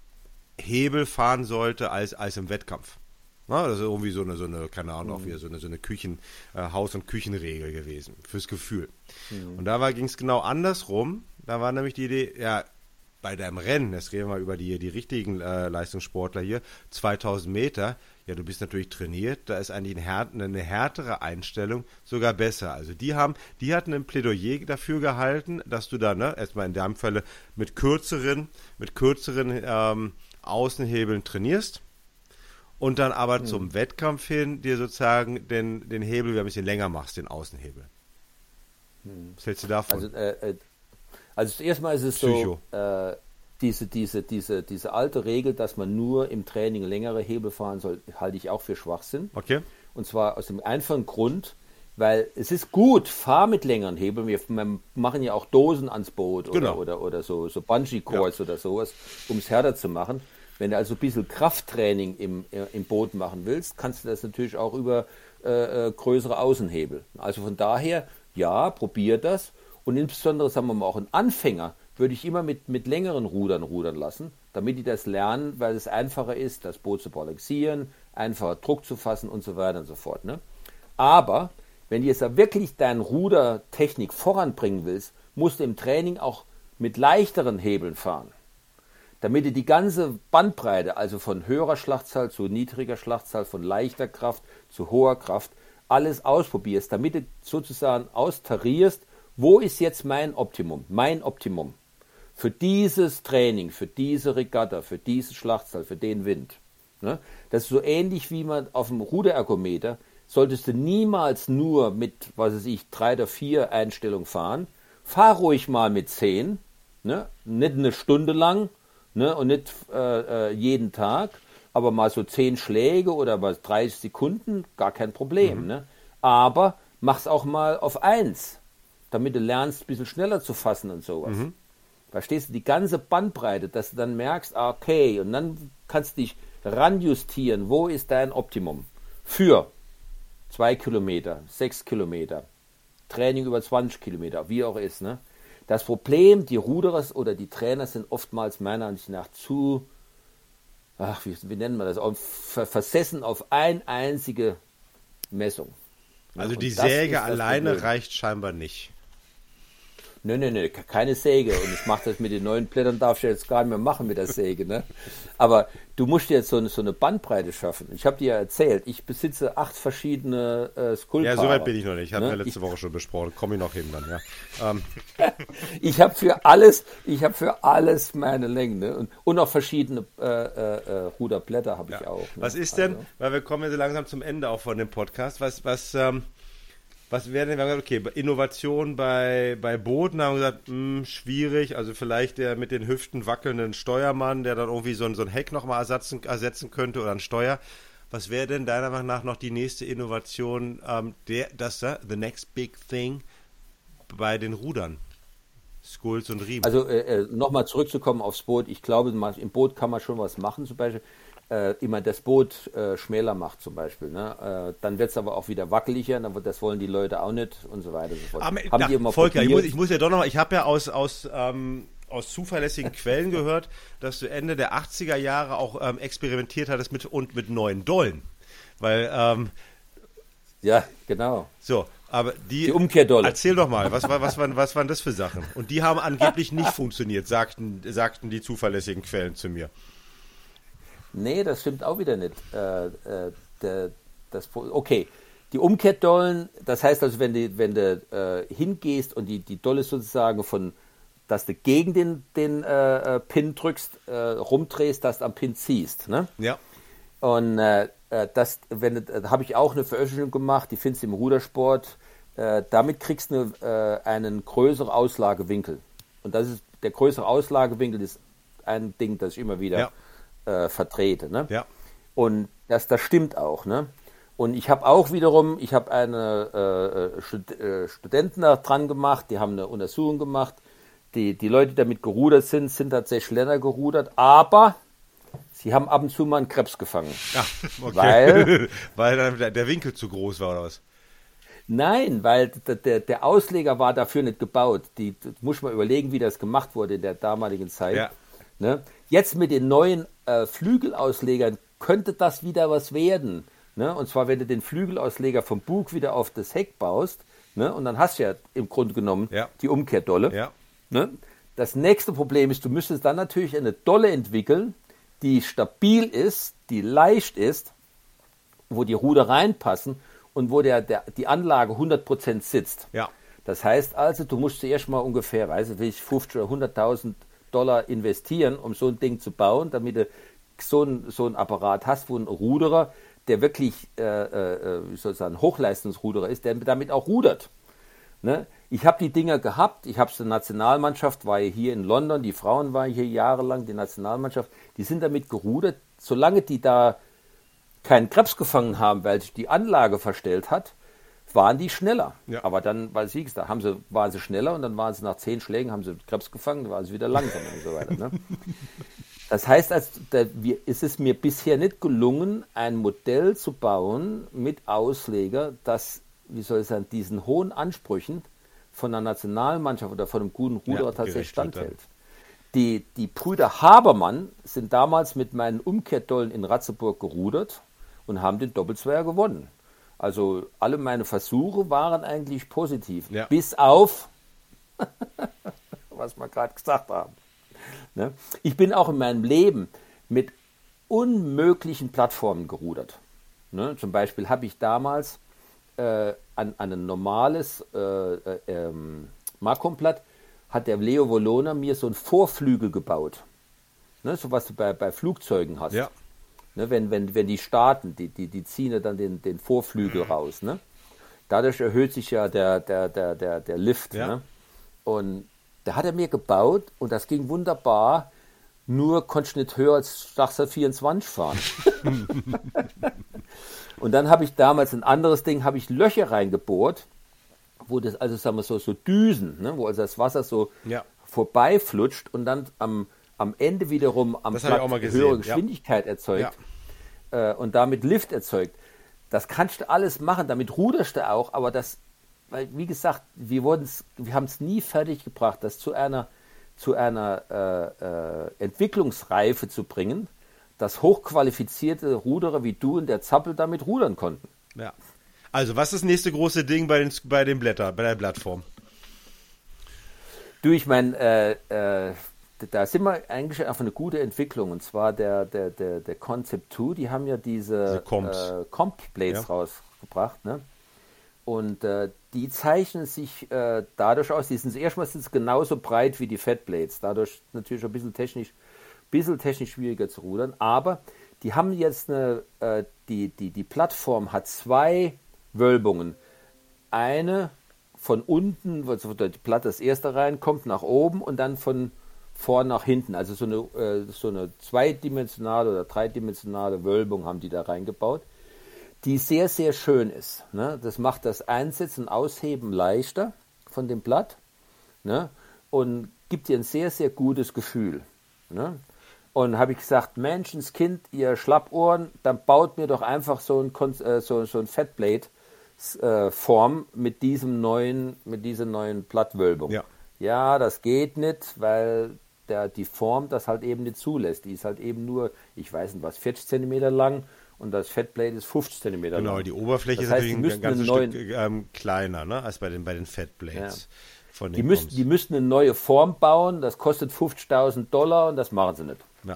Hebel fahren sollte als, als im Wettkampf. Na, das ist irgendwie so eine, so eine, keine Ahnung, auch wieder so eine, so eine Küchen, äh, Haus- und Küchenregel gewesen, fürs Gefühl. Mhm. Und da ging es genau andersrum, da war nämlich die Idee, ja, bei deinem Rennen, jetzt reden wir mal über die, die richtigen äh, Leistungssportler hier, zweitausend Meter, ja, du bist natürlich trainiert, da ist eigentlich ein Härt, eine härtere Einstellung sogar besser. Also die haben, die hatten ein Plädoyer dafür gehalten, dass du da, ne, erstmal in deinem Falle mit kürzeren, mit kürzeren ähm, Außenhebeln trainierst und dann aber mhm. zum Wettkampf hin dir sozusagen den, den Hebel wieder ein bisschen länger machst, den Außenhebel. Mhm. Was hältst du davon? Also, äh, äh Also erstmal ist es Psycho. so, äh, diese, diese, diese, diese alte Regel, dass man nur im Training längere Hebel fahren soll, halte ich auch für Schwachsinn. Okay. Und zwar aus dem einfachen Grund, weil es ist gut, fahr mit längeren Hebeln. Wir, wir machen ja auch Dosen ans Boot genau. oder, oder, oder so, so Bungee-Cords ja. oder sowas, um es härter zu machen. Wenn du also ein bisschen Krafttraining im, im Boot machen willst, kannst du das natürlich auch über äh, größere Außenhebel. Also von daher, ja, probier das. Und insbesondere, sagen wir mal, auch ein Anfänger würde ich immer mit, mit längeren Rudern rudern lassen, damit die das lernen, weil es einfacher ist, das Boot zu balancieren, einfacher Druck zu fassen und so weiter und so fort. Ne? Aber wenn du jetzt da wirklich deine Rudertechnik voranbringen willst, musst du im Training auch mit leichteren Hebeln fahren, damit du die ganze Bandbreite, also von höherer Schlachtzahl zu niedriger Schlachtzahl, von leichter Kraft zu hoher Kraft, alles ausprobierst, damit du sozusagen austarierst, wo ist jetzt mein Optimum, mein Optimum für dieses Training, für diese Regatta, für diese Schlachtzahl, für den Wind. Ne? Das ist so ähnlich wie man auf dem Ruderergometer, solltest du niemals nur mit, was weiß ich, drei oder vier Einstellungen fahren. fahr ruhig mal mit zehn, ne? Nicht eine Stunde lang, ne? Und nicht äh, jeden Tag, aber mal so zehn Schläge oder mal dreißig Sekunden, gar kein Problem. Mhm. Ne? Aber mach's auch mal auf eins, damit du lernst, ein bisschen schneller zu fassen und sowas. Mhm. Verstehst du, die ganze Bandbreite, dass du dann merkst, okay, und dann kannst du dich ranjustieren, wo ist dein Optimum für zwei Kilometer, sechs Kilometer, Training über zwanzig Kilometer, wie auch ist. Ne? Das Problem, die Ruderer oder die Trainer sind oftmals meiner Ansicht nach zu, ach, wie, wie nennen wir das, auf, versessen auf eine einzige Messung. Also und die Säge alleine Problem. Reicht scheinbar nicht. Nö, nö, nö, keine Säge. Und ich mache das mit den neuen Blättern, darf ich jetzt gar nicht mehr machen mit der Säge. Ne? Aber du musst jetzt so eine, so eine Bandbreite schaffen. Ich habe dir ja erzählt, ich besitze acht verschiedene äh, Skullpaare. Ja, soweit bin ich noch nicht. Hatten ne? wir letzte ich, Woche schon besprochen. Komme ich noch hin dann, ja. Ähm. ich habe für alles, ich habe für alles meine Längen. Ne? Und, und auch verschiedene äh, äh, Ruderblätter habe ich ja. auch. Ne? Was ist denn, also. weil wir kommen ja so langsam zum Ende auch von dem Podcast, was, was, ähm, Was wäre denn, wir haben gesagt, okay, Innovation bei, bei Booten, haben wir gesagt, mh, schwierig, also vielleicht der mit den Hüften wackelnden Steuermann, der dann irgendwie so ein, so ein Heck nochmal ersetzen, ersetzen könnte oder ein Steuer. Was wäre denn deiner Meinung nach noch die nächste Innovation, ähm, der, das, uh, the next big thing bei den Rudern? Skulls und Riemen. Also äh, nochmal zurückzukommen aufs Boot, ich glaube, im Boot kann man schon was machen, zum Beispiel. Äh, immer das Boot äh, schmäler macht zum Beispiel. Ne? Äh, dann wird es aber auch wieder wackeliger, das wollen die Leute auch nicht und so weiter. Und so fort. Aber, Haben na, die immer Volker, ich muss, ich muss ja doch noch mal, ich habe ja aus, aus, ähm, aus zuverlässigen Quellen gehört, dass du Ende der achtziger Jahre auch ähm, experimentiert hattest mit, und mit neuen Dollen. Weil, ähm, ja, genau. So, aber die, die Umkehrdolle. Erzähl doch mal, was, war, was, waren, was waren das für Sachen? Und die haben angeblich nicht funktioniert, sagten, sagten die zuverlässigen Quellen zu mir. Nee, das stimmt auch wieder nicht. Äh, äh, der, das, okay, die Umkehrdollen, das heißt also, wenn du, wenn du äh, hingehst und die, die Dolle sozusagen von, dass du gegen den, den äh, Pin drückst, äh, rumdrehst, dass du am Pin ziehst. Ne? Ja. Und äh, das, wenn, da habe ich auch eine Veröffentlichung gemacht, die findest du im Rudersport. Äh, damit kriegst du eine, äh, einen größeren Auslagewinkel. Und das ist, der größere Auslagewinkel ist ein Ding, das ich immer wieder... Ja. Äh, vertrete. Ne? Ja. Und das, das stimmt auch. Ne? Und ich habe auch wiederum, ich habe eine äh, Stud- äh, Studenten da dran gemacht, die haben eine Untersuchung gemacht. Die, die Leute, die damit gerudert sind, sind tatsächlich schneller gerudert, aber sie haben ab und zu mal einen Krebs gefangen. Ja, okay. Weil, weil dann der Winkel zu groß war oder was? Nein, weil der, der Ausleger war dafür nicht gebaut. Die, das muss man überlegen, wie das gemacht wurde in der damaligen Zeit. Ja. Ne? Jetzt mit den neuen äh, Flügelauslegern könnte das wieder was werden. Ne? Und zwar, wenn du den Flügelausleger vom Bug wieder auf das Heck baust, ne? Und dann hast du ja im Grunde genommen ja. die Umkehrdolle. Ja. Ne? Das nächste Problem ist, du müsstest dann natürlich eine Dolle entwickeln, die stabil ist, die leicht ist, wo die Ruder reinpassen und wo der, der, die Anlage hundert Prozent sitzt. Ja. Das heißt also, du musst zuerst mal ungefähr, weiß ich, fünfzig oder hunderttausend Dollar investieren, um so ein Ding zu bauen, damit du so ein, so ein Apparat hast, wo ein Ruderer, der wirklich äh, äh, wie soll ich sagen, Hochleistungsruderer ist, der damit auch rudert. Ne? Ich habe die Dinger gehabt, ich habe es der Nationalmannschaft, war ja hier in London, die Frauen waren hier jahrelang, die Nationalmannschaft, die sind damit gerudert, solange die da keinen Krebs gefangen haben, weil sich die Anlage verstellt hat, waren die schneller. Ja. Aber dann, weil sie gesagt haben, sie, waren sie schneller und dann waren sie nach zehn Schlägen, haben sie Krebs gefangen, dann waren sie wieder langsamer und so weiter. Ne? Das heißt, als, da, wir, es ist mir bisher nicht gelungen, ein Modell zu bauen mit Ausleger, das, wie soll ich sagen, diesen hohen Ansprüchen von einer Nationalmannschaft oder von einem guten Ruderer ja, tatsächlich standhält. Die, die Brüder Habermann sind damals mit meinen Umkehrdollen in Ratzeburg gerudert und haben den Doppelzweier gewonnen. Also alle meine Versuche waren eigentlich positiv, ja. bis auf, was wir gerade gesagt haben. Ne? Ich bin auch in meinem Leben mit unmöglichen Plattformen gerudert. Ne? Zum Beispiel habe ich damals äh, an, an ein normales äh, äh, ähm, Markomblatt, hat der Leo Wolona mir so einen Vorflügel gebaut. Ne? So was du bei, bei Flugzeugen hast. Ja. Ne, wenn, wenn, wenn die starten, die, die, die ziehen ja dann den, den Vorflügel raus. Ne? Dadurch erhöht sich ja der, der, der, der, der Lift. Ja. Ne? Und da hat er mir gebaut und das ging wunderbar, nur konnte ich nicht höher als Stachsel vierundzwanzig fahren. Und dann habe ich damals ein anderes Ding, habe ich Löcher reingebohrt, wo das, also sagen wir so, so Düsen, ne, wo also das Wasser so ja. vorbeiflutscht und dann am, am Ende wiederum am Platt höhere Geschwindigkeit ja. erzeugt ja. äh, und damit Lift erzeugt. Das kannst du alles machen, damit ruderst du auch, aber das, weil wie gesagt, wir, wir haben es nie fertig gebracht, das zu einer, zu einer äh, äh, Entwicklungsreife zu bringen, dass hochqualifizierte Ruderer wie du und der Zappel damit rudern konnten. Ja. Also, was ist das nächste große Ding bei den, bei den Blätter, bei der Plattform? Du, ich meine, äh, äh, da sind wir eigentlich auf eine gute Entwicklung. Und zwar der, der, der, der Concept zwei, die haben ja diese, diese äh, Comp-Blades ja. rausgebracht. Ne? Und äh, die zeichnen sich äh, dadurch aus, die sind erstmal sind genauso breit wie die Fat Blades. Dadurch natürlich ein bisschen technisch, bisschen technisch schwieriger zu rudern. Aber die haben jetzt eine, äh, die, die, die Plattform hat zwei Wölbungen. Eine von unten, wo die Platte das erste reinkommt, nach oben und dann von vorn nach hinten. Also so eine, äh, so eine zweidimensionale oder dreidimensionale Wölbung haben die da reingebaut, die sehr, sehr schön ist. Ne? Das macht das Einsetzen und Ausheben leichter von dem Blatt, ne? Und gibt dir ein sehr, sehr gutes Gefühl. Ne? Und habe ich gesagt, Menschenskind, ihr Schlappohren, dann baut mir doch einfach so ein, äh, so, so ein Fatblade Form mit diesem neuen, mit dieser neuen Plattwölbung. Ja. ja, das geht nicht, weil der, die Form das halt eben nicht zulässt. Die ist halt eben nur, ich weiß nicht was, vierzig Zentimeter lang und das Fatblade ist fünfzig Zentimeter lang. Genau, die Oberfläche das ist heißt, natürlich ein ganzes neuen, Stück ähm, kleiner, ne, als bei den, bei den Fatblades. Ja. Von den die, müssten, die müssten eine neue Form bauen, das kostet fünfzigtausend Dollar und das machen sie nicht. Ja.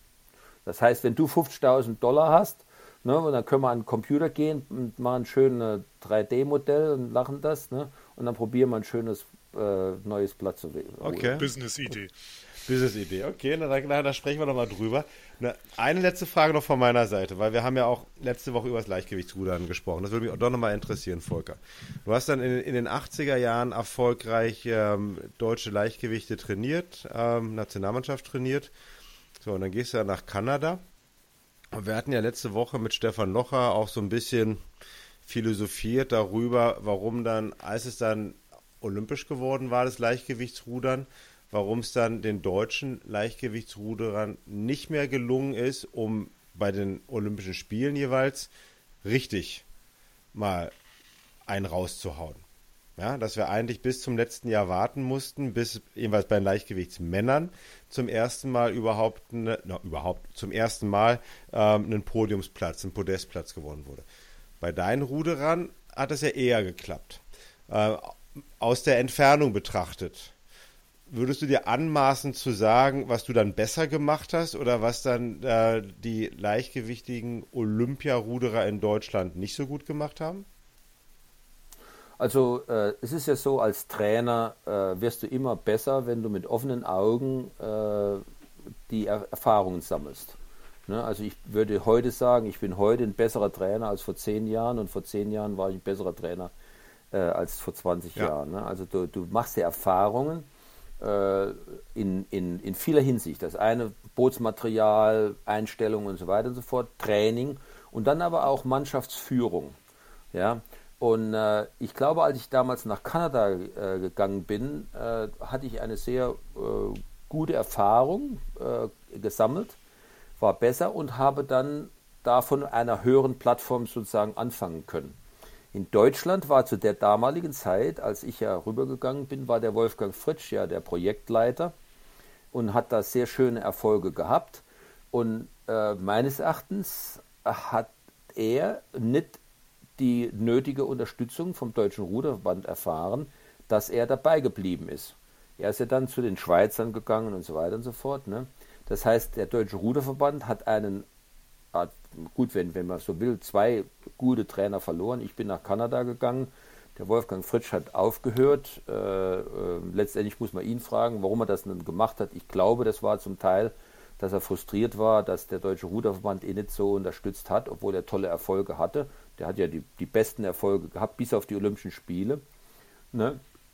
Das heißt, wenn du fünfzigtausend Dollar hast, ne, und dann können wir an den Computer gehen und machen ein schönes drei D Modell und lachen das, ne, und dann probieren wir ein schönes äh, neues Blatt zu wählen. Okay. Business-Idee. Business-Idee, okay, na, da, da sprechen wir nochmal drüber. Na, eine letzte Frage noch von meiner Seite, weil wir haben ja auch letzte Woche über das Leichtgewichtsrudern gesprochen. Das würde mich auch doch nochmal interessieren, Volker. Du hast dann in, in den achtziger Jahren erfolgreich ähm, deutsche Leichtgewichte trainiert, ähm, Nationalmannschaft trainiert. So, und dann gehst du ja nach Kanada. Und wir hatten ja letzte Woche mit Stefan Locher auch so ein bisschen philosophiert darüber, warum dann, als es dann olympisch geworden war, das Leichtgewichtsrudern, warum es dann den deutschen Leichtgewichtsruderern nicht mehr gelungen ist, um bei den Olympischen Spielen jeweils richtig mal einen rauszuhauen. Ja, dass wir eigentlich bis zum letzten Jahr warten mussten, bis jedenfalls bei den Leichtgewichtsmännern zum ersten Mal überhaupt, eine, no, überhaupt zum ersten Mal ähm, einen Podiumsplatz, einen Podestplatz gewonnen wurde. Bei deinen Ruderern hat es ja eher geklappt. Äh, aus der Entfernung betrachtet, würdest du dir anmaßen zu sagen, was du dann besser gemacht hast oder was dann äh, die leichtgewichtigen Olympiaruderer in Deutschland nicht so gut gemacht haben? Also äh, es ist ja so, als Trainer äh, wirst du immer besser, wenn du mit offenen Augen äh, die er Erfahrungen sammelst. Ne? Also ich würde heute sagen, ich bin heute ein besserer Trainer als vor zehn Jahren und vor zehn Jahren war ich ein besserer Trainer äh, als vor zwanzig ja. Jahren. Ne? Also du, du machst ja Erfahrungen äh, in, in, in vieler Hinsicht. Das eine Bootsmaterial, Einstellungen und so weiter und so fort, Training und dann aber auch Mannschaftsführung. Ja. Und äh, ich glaube, als ich damals nach Kanada äh, gegangen bin, äh, hatte ich eine sehr äh, gute Erfahrung äh, gesammelt, war besser und habe dann da von einer höheren Plattform sozusagen anfangen können. In Deutschland war zu der damaligen Zeit, als ich ja rübergegangen bin, war der Wolfgang Fritsch ja der Projektleiter und hat da sehr schöne Erfolge gehabt. Und äh, meines Erachtens hat er nicht die nötige Unterstützung vom Deutschen Ruderverband erfahren, dass er dabei geblieben ist. Er ist ja dann zu den Schweizern gegangen und so weiter und so fort. Ne? Das heißt, der Deutsche Ruderverband hat einen, gut, wenn, wenn man so will, zwei gute Trainer verloren. Ich bin nach Kanada gegangen, der Wolfgang Fritsch hat aufgehört. Äh, äh, letztendlich muss man ihn fragen, warum er das denn gemacht hat. Ich glaube, das war zum Teil, dass er frustriert war, dass der Deutsche Ruderverband ihn nicht so unterstützt hat, obwohl er tolle Erfolge hatte. Der hat ja die, die besten Erfolge gehabt, bis auf die Olympischen Spiele. Ne?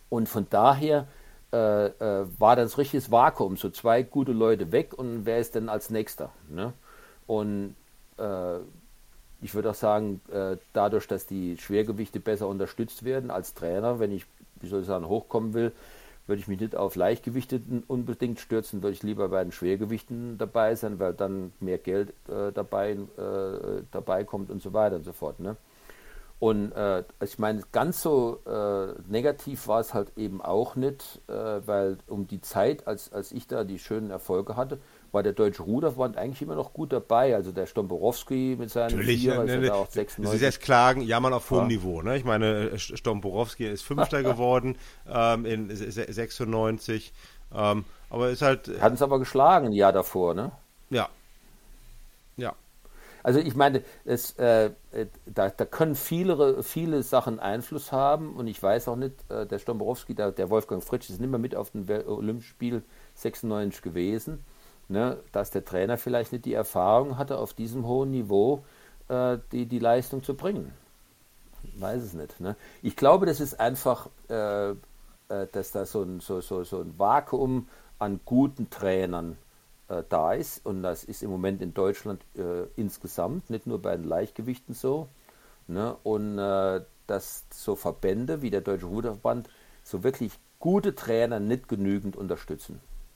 Und von daher äh, äh, war das richtiges Vakuum, so zwei gute Leute weg und wer ist denn als Nächster? Ne? Und äh, ich würde auch sagen, äh, dadurch, dass die Schwergewichte besser unterstützt werden als Trainer, wenn ich, wie soll ich sagen, hochkommen will, würde ich mich nicht auf Leichtgewichte unbedingt stürzen, würde ich lieber bei den Schwergewichten dabei sein, weil dann mehr Geld äh, dabei, äh, dabei kommt und so weiter und so fort. Ne? Und äh, ich meine, ganz so äh, negativ war es halt eben auch nicht, äh, weil um die Zeit, als, als ich da die schönen Erfolge hatte, war der deutsche Ruderverband eigentlich immer noch gut dabei. Also der Stomborowski mit seinen Natürlich, Vierer, ne, ist ne, ja da auch das sechsundneunzig. ist jetzt Klagen, jammern auf hohem Ja. Niveau. Ne? Ich meine, Stomborowski ist Fünfter geworden ähm, in sechsundneunzig. Ähm, aber ist halt, Hatten es aber geschlagen ein Jahr davor, ne? ja, ja. Also ich meine, es, äh, da, da können viele, viele Sachen Einfluss haben und ich weiß auch nicht, äh, der Stomborowski, der, der Wolfgang Fritsch ist nicht mehr mit auf dem Olympischen Spiel sechsundneunzig gewesen, ne, dass der Trainer vielleicht nicht die Erfahrung hatte, auf diesem hohen Niveau äh, die, die Leistung zu bringen. Ich weiß es nicht. Ne? Ich glaube, das ist einfach, äh, äh, dass da so ein, so, so, so ein Vakuum an guten Trainern da ist und das ist im Moment in Deutschland äh, insgesamt, nicht nur bei den Leichtgewichten so, ne? Und äh, dass so Verbände wie der Deutsche Ruderverband so wirklich gute Trainer nicht genügend unterstützen.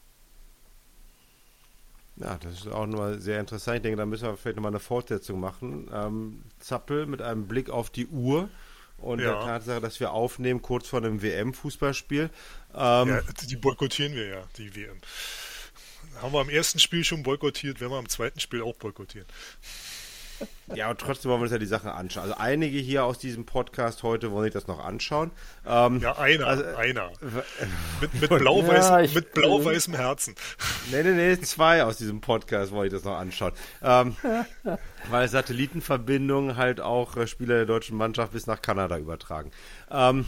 Ja, das ist auch nochmal sehr interessant. Ich denke, da müssen wir vielleicht nochmal eine Fortsetzung machen. Ähm, Zappel mit einem Blick auf die Uhr und Ja. der Tatsache, dass wir aufnehmen kurz vor einem W M-Fußballspiel. Ähm, Ja, die boykottieren wir ja, die W M. Haben wir am ersten Spiel schon boykottiert, werden wir am zweiten Spiel auch boykottieren. Ja, und trotzdem wollen wir uns ja die Sachen anschauen. Also einige hier aus diesem Podcast heute wollen sich das noch anschauen. Ähm, Ja, einer, also, einer. Mit, mit blau-weiß, Ja, ich- mit blau-weißem Herzen. Nee, nee, nee, zwei aus diesem Podcast wollen sich das noch anschauen. Ähm, weil Satellitenverbindungen halt auch äh, Spieler der deutschen Mannschaft bis nach Kanada übertragen. Ähm,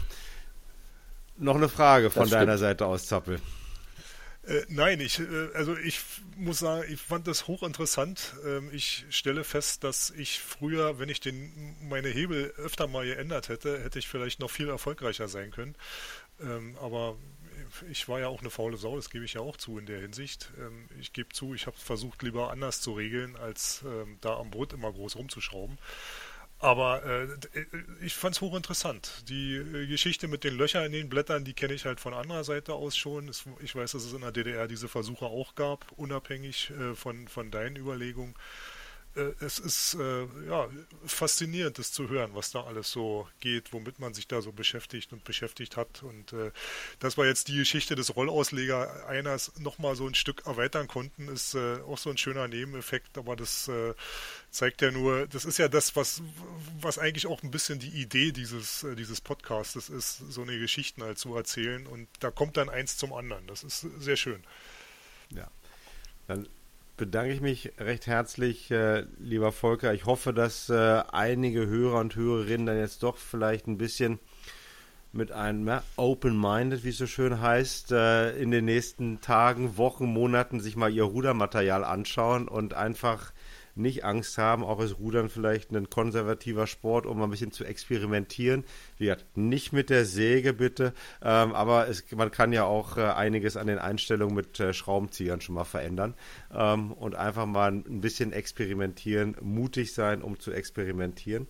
noch eine Frage von Das deiner stimmt. Seite aus, Zappel. Äh, nein, ich, äh, also ich muss sagen, ich fand das hochinteressant. Ähm, ich stelle fest, dass ich früher, wenn ich den, meine Hebel öfter mal geändert hätte, hätte ich vielleicht noch viel erfolgreicher sein können. Ähm, aber ich war ja auch eine faule Sau, das gebe ich ja auch zu in der Hinsicht. Ähm, ich gebe zu, ich habe versucht, lieber anders zu regeln, als ähm, da am Boot immer groß rumzuschrauben. Aber äh, ich fand es hochinteressant. Die äh, Geschichte mit den Löchern in den Blättern, die kenne ich halt von anderer Seite aus schon. Es, ich weiß, dass es in der D D R diese Versuche auch gab, unabhängig äh, von, von deinen Überlegungen. Äh, es ist äh, ja, faszinierend, das zu hören, was da alles so geht, womit man sich da so beschäftigt und beschäftigt hat. Und äh, dass wir jetzt die Geschichte des Rollausleger-Einers nochmal so ein Stück erweitern konnten, ist äh, auch so ein schöner Nebeneffekt. Aber das äh, zeigt ja nur, das ist ja das, was, was eigentlich auch ein bisschen die Idee dieses, äh, dieses Podcastes ist, so eine Geschichten halt zu erzählen. Und da kommt dann eins zum anderen. Das ist sehr schön. Ja, dann bedanke ich mich recht herzlich, äh, lieber Volker. Ich hoffe, dass äh, einige Hörer und Hörerinnen dann jetzt doch vielleicht ein bisschen mit einem ja, Open-Minded, wie es so schön heißt, äh, in den nächsten Tagen, Wochen, Monaten sich mal ihr Rudermaterial anschauen und einfach nicht Angst haben, auch ist Rudern vielleicht ein konservativer Sport, um mal ein bisschen zu experimentieren. Wie gesagt, nicht mit der Säge bitte, ähm, aber es, man kann ja auch äh, einiges an den Einstellungen mit äh, Schraubenziehern schon mal verändern ähm, und einfach mal ein bisschen experimentieren, mutig sein, um zu experimentieren.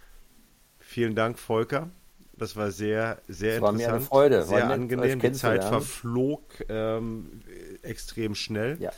Vielen Dank, Volker. Das war sehr, sehr Es war interessant. mir eine Freude. Sehr War nett, angenehm. euch Die Zeit kennenzulernen. verflog ähm, extrem schnell. Ja.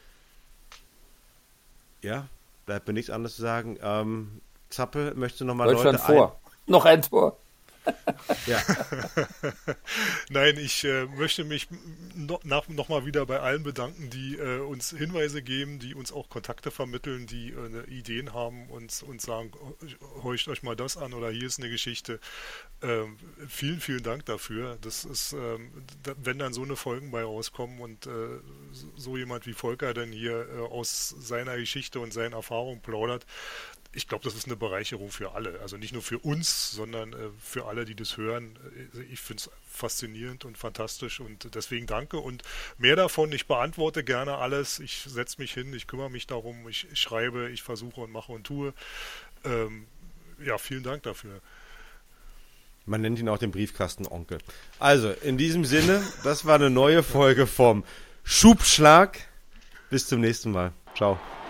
Ja, bleibt mir nichts anderes zu sagen. Ähm, Zappel, möchtest du nochmal Deutschland Leute vor. Noch ein Tor. Ja, Nein, ich äh, möchte mich no, nach, noch mal wieder bei allen bedanken, die äh, uns Hinweise geben, die uns auch Kontakte vermitteln, die äh, Ideen haben und, und sagen, horcht euch mal das an oder hier ist eine Geschichte. Ähm, vielen, vielen Dank dafür. Das ist, ähm, da, wenn dann so eine Folgen bei rauskommen und äh, so jemand wie Volker dann hier äh, aus seiner Geschichte und seinen Erfahrungen plaudert, ich glaube, das ist eine Bereicherung für alle. Also nicht nur für uns, sondern äh, für alle, die das hören. Ich finde es faszinierend und fantastisch und deswegen danke. Und mehr davon, ich beantworte gerne alles. Ich setze mich hin, ich kümmere mich darum, ich schreibe, ich versuche und mache und tue. Ähm, ja, vielen Dank dafür. Man nennt ihn auch den Briefkastenonkel. Also, in diesem Sinne, das war eine neue Folge vom Schubschlag. Bis zum nächsten Mal. Ciao.